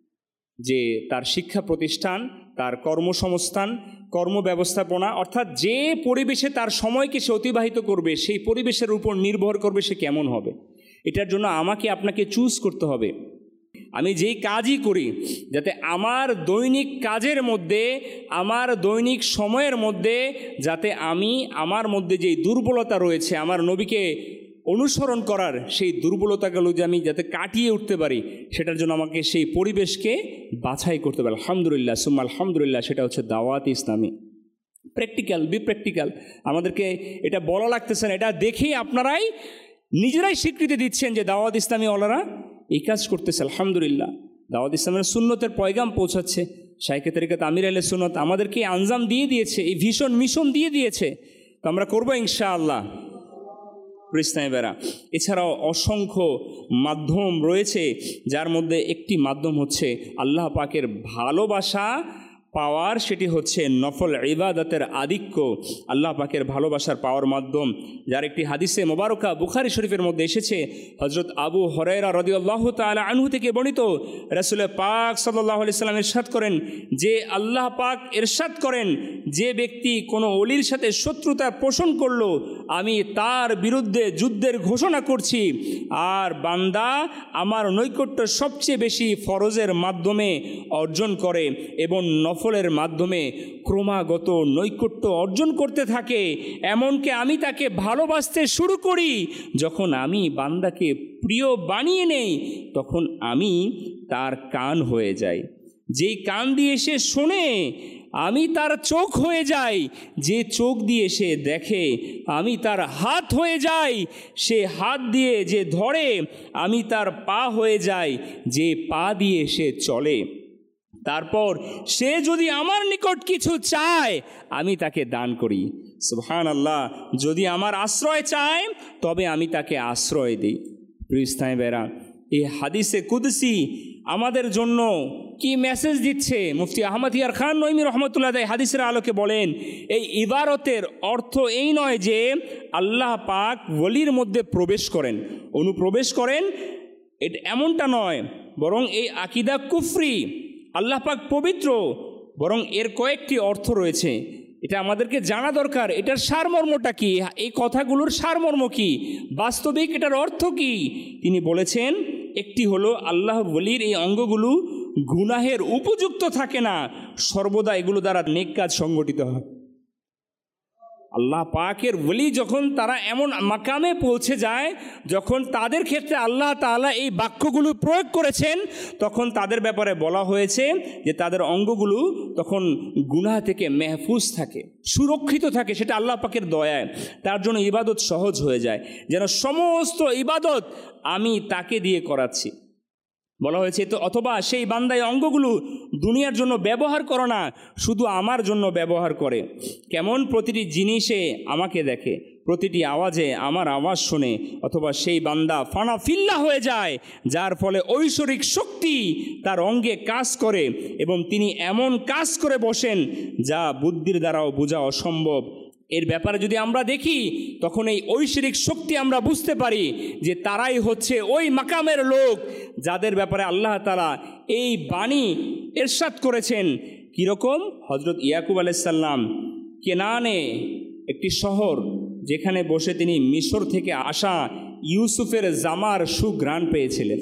যে তার শিক্ষা প্রতিষ্ঠান, তার কর্মসংস্থান, কর্মব্যবস্থাপনা, অর্থাৎ যে পরিবেশে তার সময়কে সে অতিবাহিত করবে, সেই পরিবেশের উপর নির্ভর করবে সে কেমন হবে। এটার জন্য আমাকে আপনাকে চুজ করতে হবে। আমি যেই কাজই করি, যাতে আমার দৈনিক কাজের মধ্যে, আমার দৈনিক সময়ের মধ্যে, যাতে আমি আমার মধ্যে যেই দুর্বলতা রয়েছে আমার নবীকে অনুসরণ করার, সেই দুর্বলতাগুলো যে আমি যাতে কাটিয়ে উঠতে পারি, সেটার জন্য আমাকে সেই পরিবেশকে বাছাই করতে পারি। আলহামদুলিল্লাহ সুম্মা আলহামদুলিল্লাহ, সেটা হচ্ছে দাওয়াত ইসলামী। Practical, be practical. আমাদেরকে এটা বলা লাগতেছে না, এটা দেখেই আপনারাই নিজেরাই স্বীকৃতি দিচ্ছেন যে দাওয়াত ইসলামী ওলারা এই কাজ করতেছে। আলহামদুলিল্লাহ, দাওয়াত ইসলামের সুন্নতের পয়গাম পৌঁছাচ্ছে। শাইখে তরিকত আমির আহলে সুন্নাত আমাদেরকে আঞ্জাম দিয়ে দিয়েছে, এই ভীষণ মিশন দিয়ে দিয়েছে। তো আমরা করবো ইনশাআল্লাহ। কৃষ্ণাইবেরা, এছাড়াও অসংখ্য মাধ্যম রয়েছে, যার মধ্যে একটি মাধ্যম হচ্ছে আল্লাহ পাকের ভালোবাসা পাওয়ার, সেটি হচ্ছে নফল ইবাদতের আধিক্য। আল্লাহ পাকের ভালোবাসার পাওয়ার মাধ্যম, যার একটি হাদিসে মোবারকা বুখারী শরীফের মধ্যে এসেছে, হযরত আবু হুরায়রা রাদিয়াল্লাহু তাআলা আনহু থেকে বর্ণিত, রাসূল পাক সাল্লাল্লাহু আলাইহি সাল্লাম ইরশাদ করেন যে আল্লাহ পাক ইরশাদ করেন, যে ব্যক্তি কোনো ওলির সাথে শত্রুতা পোষণ করলো, আমি তার বিরুদ্ধে যুদ্ধের ঘোষণা করছি। আর বান্দা আমার নৈকট্য সবচেয়ে বেশি ফরজের মাধ্যমে অর্জন করে এবং নফলের মাধ্যমে ক্রমাগত নৈকট্য অর্জন করতে থাকে, এমনকি আমি তাকে ভালোবাসতে শুরু করি। যখন আমি বান্দাকে প্রিয় বানিয়ে নেই, তখন আমি তার কান হয়ে যাই, যেই কান দিয়ে সে শোনে আমি তার চোখ হয়ে যাই, যে চোখ দিয়ে সে দেখে আমি তার হাত হয়ে যাই, সে হাত দিয়ে যে ধরে আমি তার পা হয়ে যাই, যে পা দিয়ে সে চলে। তারপর সে যদি আমার নিকট কিছু চায়, আমি তাকে দান করি। সুবহানাল্লাহ, যদি আমার আশ্রয় চায়, তবে আমি তাকে আশ্রয় দিই। প্রিয় ইসলামীরা, এই হাদিসে কুদসি আমাদের জন্য কি মেসেজ দিচ্ছে? মুফতি আহমদ ইয়ার খান নঈমী রহমতুল্লাহ আলাইহি হাদিসের আলোকে বলেন, এই ইবারতের অর্থ এই নয় যে আল্লাহ পাক ওলির মধ্যে প্রবেশ করেন, অনুপ্রবেশ করেন, এটা এমনটা নয়। বরং এই আকিদা কুফরি, আল্লাহ পাক পবিত্র, বরং এর কয়েকটি অর্থ রয়েছে। এটা আমাদেরকে জানা দরকার। এটার সারমর্মটা কি? এই কথাগুলোর সারমর্ম কি? বাস্তবিক এটার অর্থ কি? তিনি বলেছেন, একটি হলো আল্লাহ ওলির এই অঙ্গগুলো গুনাহের উপযুক্ত থাকে না, সর্বদা এগুলো দ্বারা নেক কাজ সংগঠিত হয়। আল্লাহ পাকের ওলি যখন তারা এমন মাকামে পৌঁছে যায়, যখন তাদের ক্ষেত্রে আল্লাহ তাআলা এই বাক্যগুলো প্রয়োগ করেছেন, তখন তাদের ব্যাপারে বলা হয়েছে যে তাদের অঙ্গগুলো তখন গুনাহ থেকে মেহফুজ থাকে, সুরক্ষিত থাকে। সেটা আল্লাহ পাকের দয়ায় তার জন্য ইবাদত সহজ হয়ে যায়, যেন সমস্ত ইবাদত আমি তাকে দিয়ে করাচ্ছি। বলা হয়েছে তো, অথবা সেই বান্দায় অঙ্গগুলো দুনিয়ার জন্য ব্যবহার করো না, শুধু আমার জন্য ব্যবহার করে। কেমন? প্রতিটি জিনিসে আমাকে দেখে, প্রতিটি আওয়াজে আমার আওয়াজ শুনে, অথবা সেই বান্দা ফানা ফিল্লা হয়ে যায়, যার ফলে ঐশ্বরিক শক্তি তার অঙ্গে কাজ করে এবং তিনি এমন কাজ করে বসেন যা বুদ্ধির দ্বারাও বোঝা অসম্ভব। এর ব্যাপারে যদি আমরা দেখি, তখন এই ঐশ্বরিক শক্তি আমরা বুঝতে পারি যে তারাই হচ্ছে ওই মাকামের লোক যাদের ব্যাপারে আল্লাহ তাআলা এই বাণী ইরশাদ করেছেন। কীরকম? হজরত ইয়াকুব আলাইহিস সালাম কেনানে একটি শহর, যেখানে বসে তিনি মিশর থেকে আসা ইউসুফের জামার সুঘ্রাণ পেয়েছিলেন।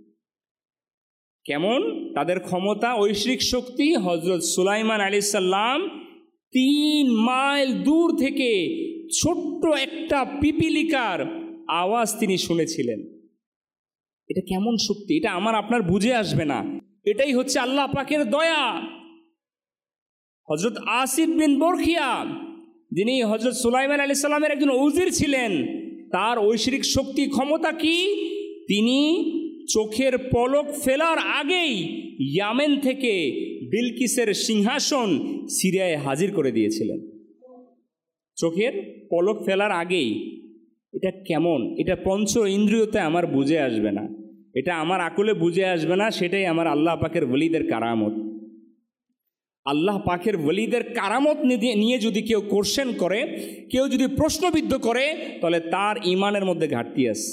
কেমন তাদের ক্ষমতা, ঐশ্বরিক শক্তি! হজরত সুলাইমান আলাইহিস সালাম তিন মাইল দূর থেকে ছোট্ট একটা পিপিলিকার আওয়াজ তিনি শুনেছিলেন। এটা কেমন শক্তি! এটা আমার আপনার বুঝে আসবে না। এটাই হচ্ছে আল্লাহ পাকের দয়া। হজরত আসিফ বিন বরখিয়া, যিনি হজরত সুলাইমান আলাইহিস সালামের একজন উজির ছিলেন, তার ঐশ্বরিক শক্তি ক্ষমতা কি? তিনি চোখের পলক ফেলার আগেই ইয়ামেন থেকে বিলকিসের সিংহাসন সিরিয়ায় হাজির করে দিয়েছিলেন। চোখের পলক ফেলার আগেই। এটা কেমন? এটা পঞ্চ ইন্দ্রিয়তে আমার বুঝে আসবে না, এটা আমার আকলে বুঝে আসবে না। সেটাই আমার আল্লাহ পাকের ওলিদের কারামত। আল্লাহ পাকের ওলিদের কারামত নিয়ে যদি কেউ কোশ্চেন করে, কেউ যদি প্রশ্নবিদ্ধ করে, তাহলে তার ইমানের মধ্যে ঘাটতি আছে।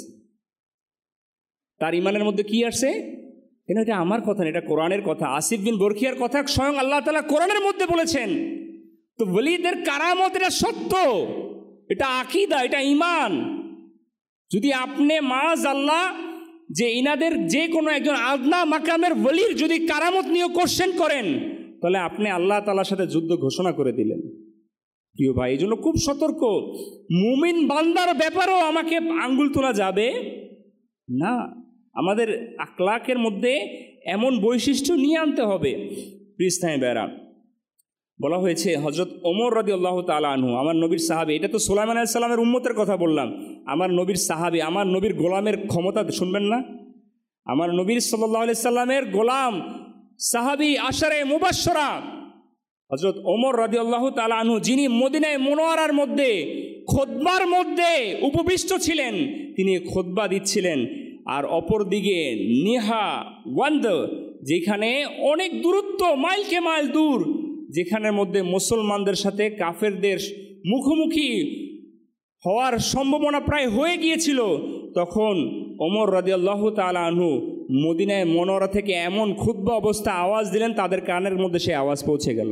তার ইমানের মধ্যে কি আসছে? কেন এটা আমার কথা না, এটা কোরআনের কথা। আসিফ বিন বরখিয়ার কথা স্বয়ং আল্লাহ তাআলা কোরআনের মধ্যে বলেছেন। তো ওলিদের কারামত এটা সত্য, এটা আকীদা, এটা ঈমান। যদি আপনি মাআযাল্লাহ যে ইনাদের যে কোনো একজন আদনা মাকামের ওলির যদি কারামত নিয়ে কোশ্চেন করেন, তাহলে আপনি আল্লাহ তাআলার সাথে যুদ্ধ ঘোষণা করে দিলেন। প্রিয় ভাই, এই জন্য খুব সতর্ক। মুমিন বান্দার ব্যাপারেও আমাকে আঙ্গুল তোলা যাবে না। আমাদের আখলাকের মধ্যে এমন বৈশিষ্ট্য নিয়ে আনতে হবে। প্রিস্তায় বেড়া বলা হয়েছে হজরত ওমর রাদিয়াল্লাহু তাআলা আনহু, আমার নবীর সাহাবী। এটা তো সুলাইমান আলাইহিস সালামের উম্মতের কথা বললাম, আমার নবীর সাহাবী, আমার নবীর গোলামের ক্ষমতা শুনবেন না? আমার নবীর সাল্লাল্লাহু আলাইহি সাল্লামের গোলাম সাহাবী আশারে মুবাশশারা হজরত ওমর রাদিয়াল্লাহু তাআলা আনহু, যিনি মদিনায়ে মুনাওয়ারার মধ্যে খুতবার মধ্যে উপবিষ্ট ছিলেন, তিনি খুতবা দিচ্ছিলেন। আর অপর দিকে নিহা ওয়ান্দ, যেখানে অনেক দূরত্ব, মাইলকে মাইল দূর, যেখানের মধ্যে মুসলমানদের সাথে কাফেরদের মুখোমুখি হওয়ার সম্ভাবনা প্রায় হয়ে গিয়েছিল, তখন ওমর রাদিয়াল্লাহু তাআলা আনহু মদিনায় মুনাওয়ারা থেকে এমন খুতবা অবস্থা আওয়াজ দিলেন, তাদের কানের মধ্যে সেই আওয়াজ পৌঁছে গেল।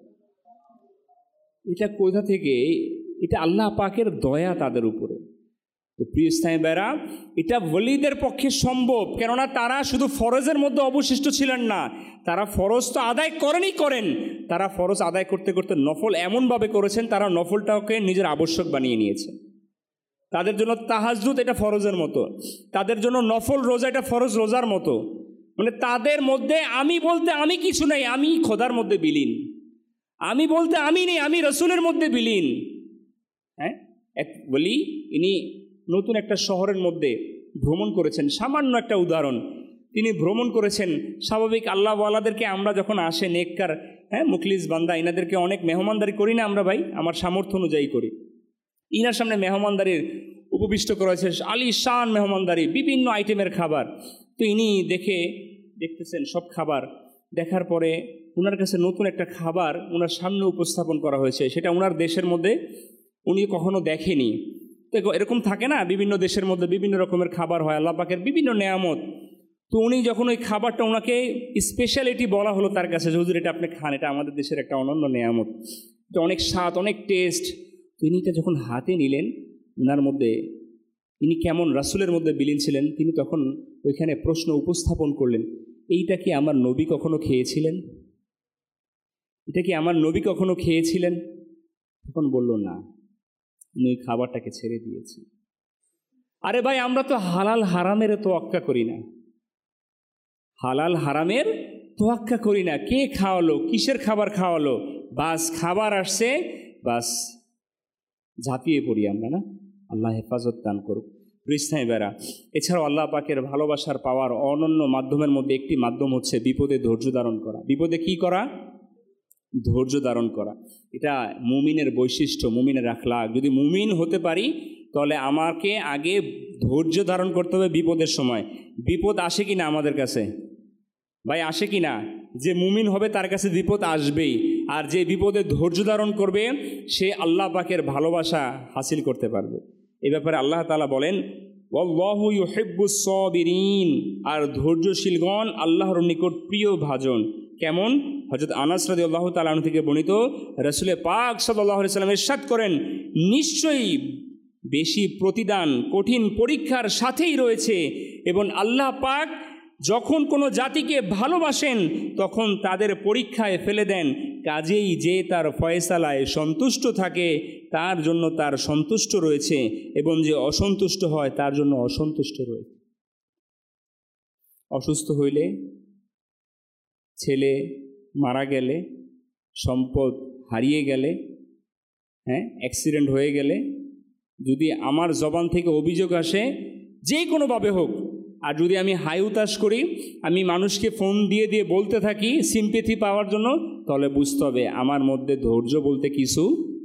এটা কোথা থেকে? এটা আল্লাহ পাকের দয়া তাদের উপরে। তো প্রিয় ইসলামীরা, এটা ওলিদের পক্ষে সম্ভব, কেননা তারা শুধু ফরজের মধ্যে অবশিষ্ট ছিলেন না, তারা ফরজ তো আদায় করেনই করেন, তারা ফরজ আদায় করতে করতে নফল এমনভাবে করেছেন, তারা নফলটাকে নিজের আবশ্যক বানিয়ে নিয়েছে। তাদের জন্য তাহাজ্জুদ এটা ফরজের মতো, তাদের জন্য নফল রোজা এটা ফরজ রোজার মতো। মানে তাদের মধ্যে আমি বলতে আমি কিছু নেই, আমি খোদার মধ্যে বিলীন। আমি বলতে আমি নেই, আমি রসুলের মধ্যে বিলীন। হ্যাঁ, এক বলি, ইনি নতুন একটা শহরের মধ্যে ভ্রমণ করেছেন। সামান্য একটা উদাহরণ, তিনি ভ্রমণ করেছেন। স্বাভাবিক আল্লাহওয়ালাদেরকে আমরা যখন আসে নেককার, হ্যাঁ মুখলিস বান্দা, ইনাদেরকে অনেক মেহমানদারি করি না আমরা ভাই? আমার সামর্থ্য অনুযায়ী করি। ইনার সামনে মেহমানদারির উপবিষ্ট করা হয়েছে, আলী শান মেহমানদারি, বিভিন্ন আইটেমের খাবার। তো ইনি দেখে দেখতেছেন সব খাবার, দেখার পরে ওনার কাছে নতুন একটা খাবার ওনার সামনে উপস্থাপন করা হয়েছে, সেটা ওনার দেশের মধ্যে উনি কখনো দেখেনি। তো এরকম থাকে না, বিভিন্ন দেশের মধ্যে বিভিন্ন রকমের খাবার হয়, আল্লাহ পাকের বিভিন্ন নেয়ামত। তো উনি যখন ওই খাবারটা ওনাকে স্পেশালিটি বলা হলো তার কাছে, যে হুজুর এটা আপনি খান, এটা আমাদের দেশের একটা অনন্য নেয়ামত, এটা অনেক স্বাদ, অনেক টেস্ট। তো ইনি এটা যখন হাতে নিলেন, ওনার মধ্যে ইনি কেমন রাসূলের মধ্যে বিলীন ছিলেন, তিনি তখন ওইখানে প্রশ্ন উপস্থাপন করলেন, এইটা কি আমার নবী কখনো খেয়েছিলেন? এটা কি আমার নবী কখনো খেয়েছিলেন? তখন বলল না, উনি ওই খাবারটাকে ছেড়ে দিয়েছেন। আরে ভাই, আমরা তো হালাল হারামের তোয়াক্কা করি না, হালাল হারামের তোয়াক্কা করি না। কে খাওয়ালো, কিসের খাবার খাওয়ালো, বাস খাবার আসছে, বাস ঝাঁপিয়ে পড়ি আমরা, না? আল্লাহ হেফাজত দান করুক। ইসলামীরা, এছাড়াও আল্লাহ পাকের ভালোবাসার পাওয়ার অনন্য মাধ্যমের মধ্যে একটি মাধ্যম হচ্ছে বিপদে ধৈর্য ধারণ করা। বিপদে কি করা? ধৈর্য ধারণ করা। এটা মুমিনের বৈশিষ্ট্য, মুমিনের আখলাক। যদি মুমিন হতে পারি তাহলে আমাকে আগে ধৈর্য ধারণ করতে হবে বিপদের সময়। বিপদ আসে কি না আমাদের কাছে? ভাই আসে কি না? যে মুমিন হবে তার কাছে বিপদ আসবেই। আর যে বিপদে ধৈর্য ধারণ করবে সে আল্লাহ পাকের ভালোবাসা হাসিল করতে পারবে। এ ব্যাপারে আল্লাহ তাআলা বলেন, ওয়াল্লাহু ইউহিব্বুস সাবিরিন, আর ধৈর্যশীলগণ আল্লাহর নিকট প্রিয় ভাজন। কেমন? হযরত আনাস রাদিয়াল্লাহু তাআলা আনহু থেকে বর্ণিত, রাসূল পাক সাল্লাল্লাহু আলাইহি ওয়াসাল্লাম ইরশাদ করেন, নিশ্চয়ই বেশি প্রতিদান কঠিন পরীক্ষার সাথেই রয়েছে, এবং আল্লাহ পাক যখন কোনো জাতিকে ভালোবাসেন তখন তাদের পরীক্ষায় ফেলে দেন। কাজেই যে তার ফয়সালায় সন্তুষ্ট থাকে তার জন্য তার সন্তুষ্ট রয়েছে, এবং যে অসন্তুষ্ট হয় তার জন্য অসন্তুষ্ট রয়েছে। অসুস্থ হইলে, ছেলে মারা গেলে, সম্পদ হারিয়ে গেলে, হ্যাঁ অ্যাক্সিডেন্ট হয়ে গেলে, যদি আমার জবান থেকে অভিযোগ আসে যে কোনোভাবে হোক, আর যদি আমি হাই উতাস করি, আমি মানুষকে ফোন দিয়ে দিয়ে বলতে থাকি সিম্পেথি পাওয়ার জন্য, তাহলে বুঝতে হবে আমার মধ্যে ধৈর্য বলতে কিছু।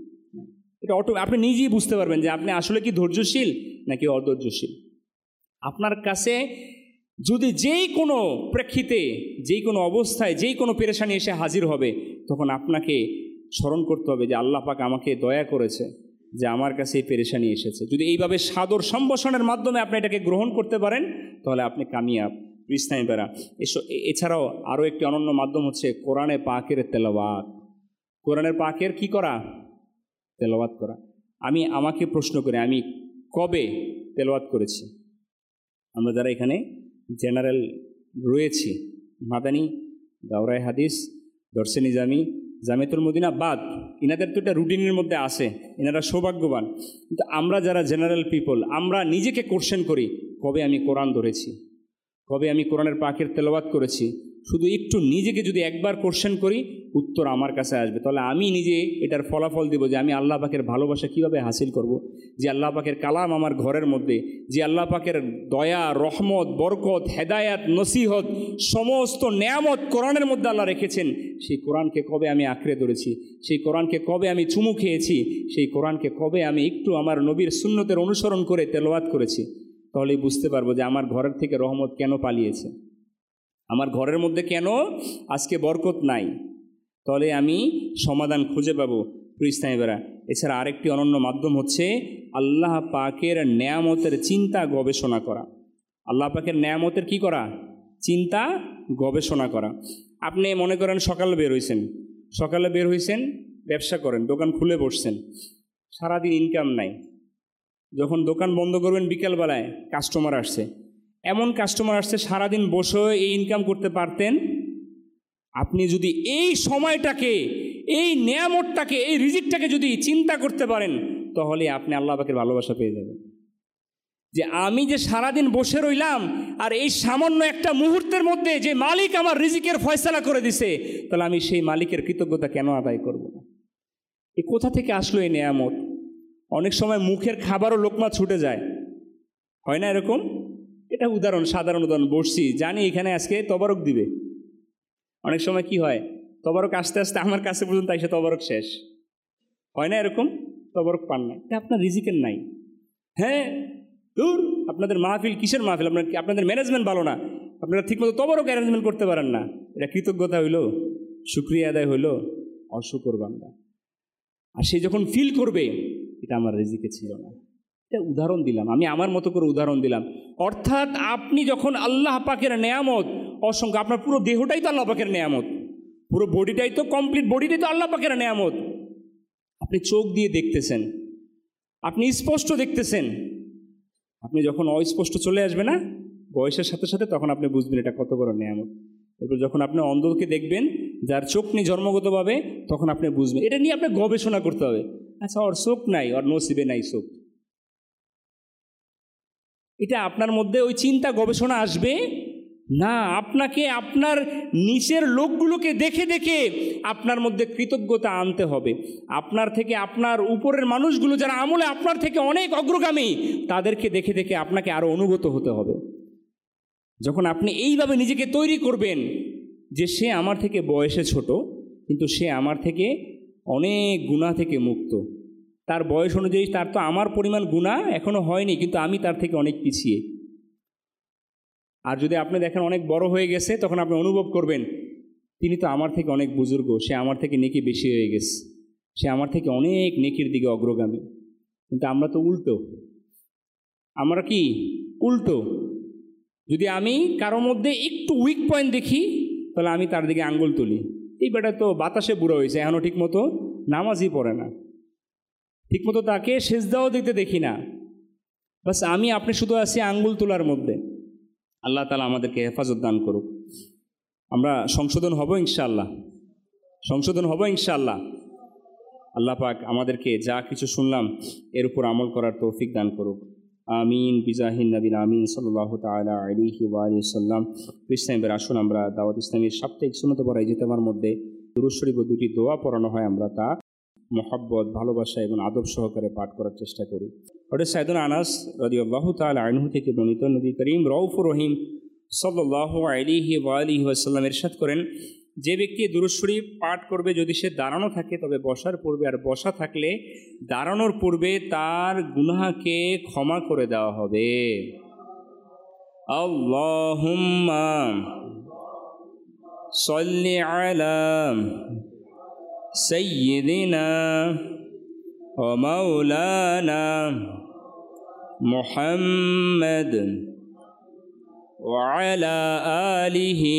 এটা অটো আপনি নিজেই বুঝতে পারবেন যে আপনি আসলে কি ধৈর্যশীল নাকি অধৈর্যশীল। আপনার কাছে যদি যেই কোনো প্রেক্ষিতে, যেই কোনো অবস্থায়, যেই কোনো পেরেশানি এসে হাজির হবে, তখন আপনাকে স্মরণ করতে হবে যে আল্লাহ পাক আমাকে দয়া করেছে যে আমার কাছে এই পেরেশানি এসেছে। যদি এইভাবে সাদর সম্ভাষণের মাধ্যমে আপনি এটাকে গ্রহণ করতে পারেন তাহলে আপনি কামিয়াব। ইসলামী বেড়া এসো। এছাড়াও আরও একটি অনন্য মাধ্যম হচ্ছে কোরআনে পাকের তেলাওয়াত। কোরআনের পাকের কি করা? তেলাওয়াত করা। আমি আমাকে প্রশ্ন করি, আমি কবে তেলাওয়াত করেছি? আমরা যারা এখানে জেনারেল রয়েছি, মাদানী, দাওরায়ে হাদিস, দরসে নিজামি, জামিয়াতুল মদিনা বাদ, ইনাদের তো এটা রুটিনের মধ্যে আসে, এনারা সৌভাগ্যবান। কিন্তু আমরা যারা জেনারেল পিপল, আমরা নিজেকে কোশ্চেন করি, কবে আমি কোরআন ধরেছি, কবে আমি কোরআনের পাকের তেলাওয়াত করেছি। শুধু একটু নিজেকে যদি একবার কোশ্চেন করি, উত্তর আমার কাছে আসবে। তাহলে আমি নিজে এটার ফলাফল দেব যে আমি আল্লাহ পাকের ভালোবাসা কীভাবে হাসিল করব। যে আল্লাহ পাকের কালাম আমার ঘরের মধ্যে, যে আল্লাহ পাকের দয়া, রহমত, বরকত, হেদায়াত, নসিহত, সমস্ত নেয়ামত কোরআনের মধ্যে আল্লাহ রেখেছেন, সেই কোরআনকে কবে আমি আঁকড়ে ধরেছি, সেই কোরআনকে কবে আমি চুমু খেয়েছি, সেই কোরআনকে কবে আমি একটু আমার নবীর সুন্নতের অনুসরণ করে তেলাওয়াত করেছি। তাহলেই বুঝতে পারবো যে আমার ঘরের থেকে রহমত কেন পালিয়েছে, আমার ঘরের মধ্যে কেন আজকে বরকত নাই। তাহলে আমি সমাধান খুঁজে পাবো। ইসলামীরা এছাড়া আরেকটি অনন্য মাধ্যম হচ্ছে আল্লাহ পাকের নেয়ামতের চিন্তা গবেষণা করা। আল্লাহ পাকের নেয়ামতের কি করা? চিন্তা গবেষণা করা। আপনি মনে করেন সকালে বের হয়েছেন, সকালে বের হয়েছেন ব্যবসা করেন, দোকান খুলে বসছেন, সারাদিন ইনকাম নাই। যখন দোকান বন্ধ করবেন বিকেলবেলায় কাস্টমার আসছে, এমন কাস্টমার আসছে সারাদিন বসে এই ইনকাম করতে পারতেন। আপনি যদি এই সময়টাকে, এই নেয়ামতটাকে, এই রিজিকটাকে যদি চিন্তা করতে পারেন, তাহলে আপনি আল্লাহ পাকের ভালোবাসা পেয়ে যাবেন। যে আমি যে সারাদিন বসে রইলাম, আর এই সামান্য একটা মুহূর্তের মধ্যে যে মালিক আমার রিজিকের ফয়সালা করে দিছে, তাহলে আমি সেই মালিকের কৃতজ্ঞতা কেন আদায় করব না? এ কোথা থেকে আসলো এই নেয়ামত? অনেক সময় মুখের খাবারও লোকমা ছুটে যায়, হয় না এরকম? এটা উদাহরণ, সাধারণ উদাহরণ। বসছি, জানি এখানে আজকে তবারক দিবে। অনেক সময় কি হয়, তবারক আস্তে আস্তে আমার কাছে পর্যন্ত এসে তবারক শেষ, হয় না এরকম? তবারক পান না, এটা আপনার রিজিকের নাই। হ্যাঁ দূর, আপনাদের মাহফিল কিসের মাহফিল? আপনার আপনাদের ম্যানেজমেন্ট ভালো না, আপনারা ঠিকমতো তবারক অ্যারেঞ্জমেন্ট করতে পারেন না। এটা কৃতজ্ঞতা হইল, শুকরিয়া আদায় হইল, অশুকর বান্দা। আর সে যখন ফিল করবে এটা আমার রিজিকে ছিল না। এটা উদাহরণ দিলাম, আমি আমার মতো করে উদাহরণ দিলাম। অর্থাৎ আপনি যখন আল্লাহ পাকের নেয়ামত অসংখ্য, আপনার পুরো দেহটাই তো আল্লাহ পাকের নেয়ামত, পুরো বডিটাই তো, কমপ্লিট বডিটাই তো আল্লাহ পাকের নেয়ামত। আপনি চোখ দিয়ে দেখতেছেন, আপনি স্পষ্ট দেখতেছেন। আপনি যখন অস্পষ্ট চলে আসবে না বয়সের সাথে সাথে, তখন আপনি বুঝবেন এটা কত বড় নেয়ামত। এরপর যখন আপনি অন্ধকে দেখবেন, যার চোখ নেই জন্মগতভাবে, তখন আপনি বুঝবেন। এটা নিয়ে আপনার গবেষণা করতে হবে। আচ্ছা, ওর চোখ নাই, ওর নসিবে নাই চোখ, এটা আপনার মধ্যে ওই চিন্তা গবেষণা আসবে না। আপনাকে আপনার নিচের লোকগুলোকে দেখে দেখে আপনার মধ্যে কৃতজ্ঞতা আনতে হবে। আপনার থেকে আপনার উপরের মানুষগুলো যারা আমলে আপনার থেকে অনেক অগ্রগামী, তাদেরকে দেখে দেখে আপনাকে আরও অনুগত হতে হবে। যখন আপনি এইভাবে নিজেকে তৈরি করবেন যে সে আমার থেকে বয়সে ছোট, কিন্তু সে আমার থেকে অনেক গুনাহ থেকে মুক্ত। তার বয়স অনুযায়ী তার তো আমার পরিমাণ গুনাহ এখনও হয়নি, কিন্তু আমি তার থেকে অনেক পিছিয়ে। আর যদি আপনি দেখেন অনেক বড় হয়ে গেছে, তখন আপনি অনুভব করবেন তিনি তো আমার থেকে অনেক বুজুর্গ, সে আমার থেকে নেকি বেশি হয়ে গেছে, সে আমার থেকে অনেক নেকির দিকে অগ্রগামী। কিন্তু আমরা তো উল্টো, আমরা কি উল্টো। যদি আমি কারো মধ্যে একটু উইক পয়েন্ট দেখি, তাহলে আমি তার দিকে আঙ্গুল তুলি, এই বেটা তো বাতাসে বুড়ো হয়েছে, এখনও ঠিকমতো নামাজই পড়ে না, ঠিকমতো তাকে সেজদাও দিতে দেখি না। বাস আমি আপনি শুধু আছি আঙ্গুল তোলার মধ্যে। আল্লাহ তাআলা আমাদেরকে হেফাজত দান করুক। আমরা সংশোধন হব ইনশাআল্লাহ, সংশোধন হব ইনশাআল্লাহ। আল্লাহ পাক আমাদেরকে যা কিছু শুনলাম এর উপর আমল করার তৌফিক দান করুক। আমিন বিজাহিন নবীন আমিন সাল্লাল্লাহু তাআলা আলাইহি ওয়া আলিহি সাল্লাম। ইসলামের আসুন আমরা দাওয়াত ইসলামীর সাপ্তাহিক সুন্নত পড়া ইজতেমার মধ্যে দুরূদ শরীফ ও দুটি দোয়া পড়ানো হয়, আমরা তা মোহাব্বত, ভালোবাসা এবং আদব সহকারে পাঠ করার চেষ্টা করি। হযরত সাইয়েদুনা আনাস রাদিয়াল্লাহু তাআলা আনহু থেকে বর্ণিত, নবী করিম রউফুর রহিম সাল্লাল্লাহু আলাইহি ওয়া আলিহি ওয়াসাল্লাম ইরশাদ করেন, যে ব্যক্তি দুরূদ শরীফ পাঠ করবে যদি সে দাঁড়ানো থাকে তবে বসার পূর্বে, আর বসা থাকলে দাঁড়ানোর পূর্বে তার গুনাহকে ক্ষমা করে দেওয়া হবে। আল্লাহুম্মা সাল্লি আলা সাইয়্যিদিনা ওয়া মাওলানা মুহাম্মদ ওয়া আলা আলিহি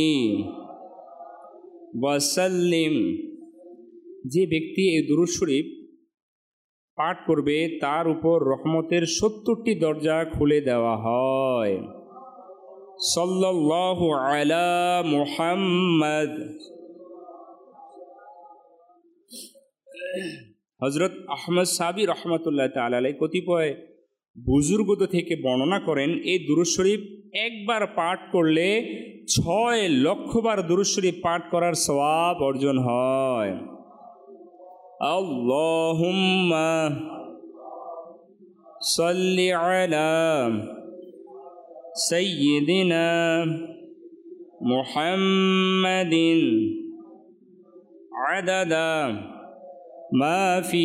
ওয়াসাল্লিম। যে ব্যক্তি এই দুরূদ শরীফ পাঠ করবে তার উপর রহমতের সত্তরটি দরজা খুলে দেওয়া হয়। সাল্লাল্লাহু আলা মুহাম্মদ। হযরত আহমদ সাবি রহমতুল্লাহ তাআলা আলাইহি কতিপয় বুজুর্গদের থেকে বর্ণনা করেন, এই দুরূদ শরীফ একবার পাঠ করলে ছয় লক্ষবার দুরূদ শরীফ পাঠ করার সওয়াব অর্জন হয়। আল্লাহুম্মা সাল্লি আলা সাইয়্যিদিনা মুহাম্মাদিন আদাদা মা ফি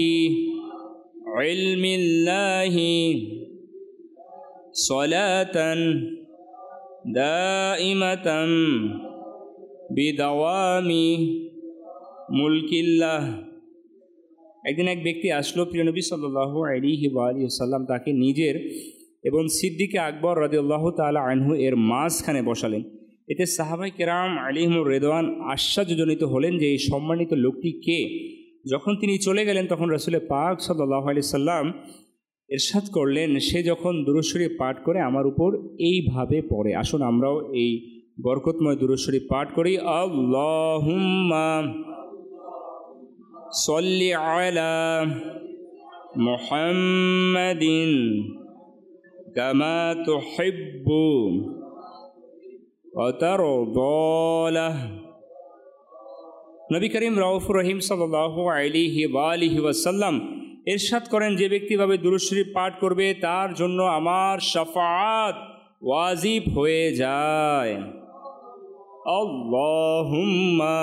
ইলমিল্লাহি সালাতান দাইমাতান বিদাওয়ামি মুলকিল্লাহ। একদিন এক ব্যক্তি আসলো, প্রিয় নবী সাল্লাল্লাহু আলাইহি ওয়া আলিহি ওয়াসাল্লাম তাকে নিজের এবং সিদ্দিকে আকবর রাদিয়াল্লাহু তাআলা আনহু এর মাঝখানে বসালেন। এতে সাহাবায়ে কেরাম আলাইহিমুর রিদওয়ান আশ্চর্যজনিত হলেন যে এই সম্মানিত লোকটি কে। যখন তিনি চলে গেলেন তখন রাসূল পাক সাল্লাল্লাহু আলাইহি সাল্লাম ইরশাদ করলেন, সে যখন দুরূদ শরীফ পাঠ করে আমার উপর এইভাবে পড়ে। আসুন আমরাও এই বরকতময় দুরূদ শরীফ পাঠ করি। আল্লাহুম্মা সাল্লি আলা মুহাম্মাদিন কামা তুহিব্বু ওয়া তারদা। নবী করিম রউফুর রহিম সাল্লাল্লাহু আলাইহি ওয়া আলিহি ওয়াসাল্লাম ইরশাদ করেন, যে ব্যক্তিভাবে দুরূদ শরীফ পাঠ করবে তার জন্য আমার শাফাআত ওয়াজিব হয়ে যায়। আল্লাহুম্মা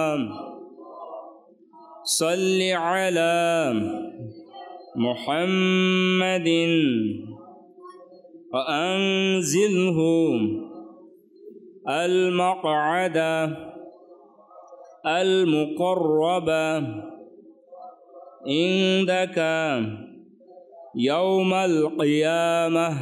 সাল্লি আলা মুহাম্মাদিন ওয়া আনজিলহু আল মাকআদা আল মুকাররাবা ইনদাকা ইয়াউমাল কিয়ামাহ।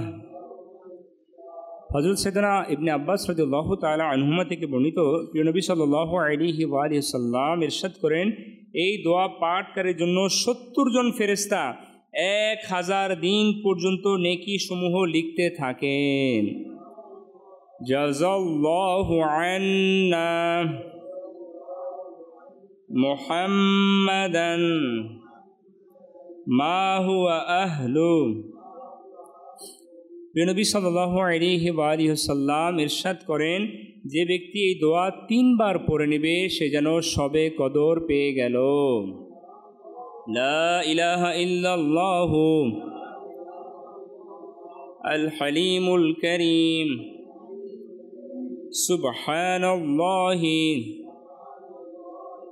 হযরত সাইয়েদনা ইবনে আব্বাস রাদিয়াল্লাহু তাআলা আনহুমা থেকে বর্ণিত, প্রিয় নবী সাল্লাল্লাহু আলাইহি ওয়া আলিহি সাল্লাম ইরশাদ করেন, এই দোয়া পাঠকারীর জন্য সত্তর জন ফেরেশতা এক হাজার দিন পর্যন্ত নেকি সমূহ লিখতে থাকেন। জাযাল্লাহু আন্না মুহাম্মাদান মা হুয়া আহলু। প্রিয় নবী সাল্লাল্লাহু আলাইহি ওয়া আলিহি ওয়াসাল্লাম ইরশাদ করেন, যে ব্যক্তি এই দোয়া তিনবার পড়ে নেবে সে যেন সবে কদর পেয়ে গেল। লা ইলাহা ইল্লাল্লাহু আল হালিমুল কারীম সুবহানাল্লাহি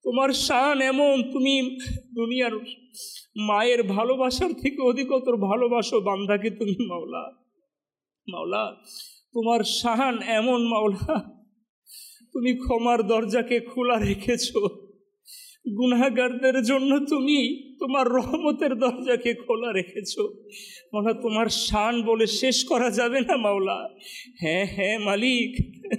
তোমার শান এমন, তুমি দুনিয়ার মায়ের ভালোবাসার থেকে অধিকতর ভালোবাসো বান্দাকে তুমি মাওলা। মাওলা তোমার শান এমন মাওলা, তুমি ক্ষমার দরজাকে খোলা রেখেছো, গুনাহগারদের জন্য তুমি তোমার রহমতের দরজাকে খোলা রেখেছো মাওলা। তোমার শান বলে শেষ করা যাবে না মাওলা। হ্যাঁ হ্যাঁ মালিক,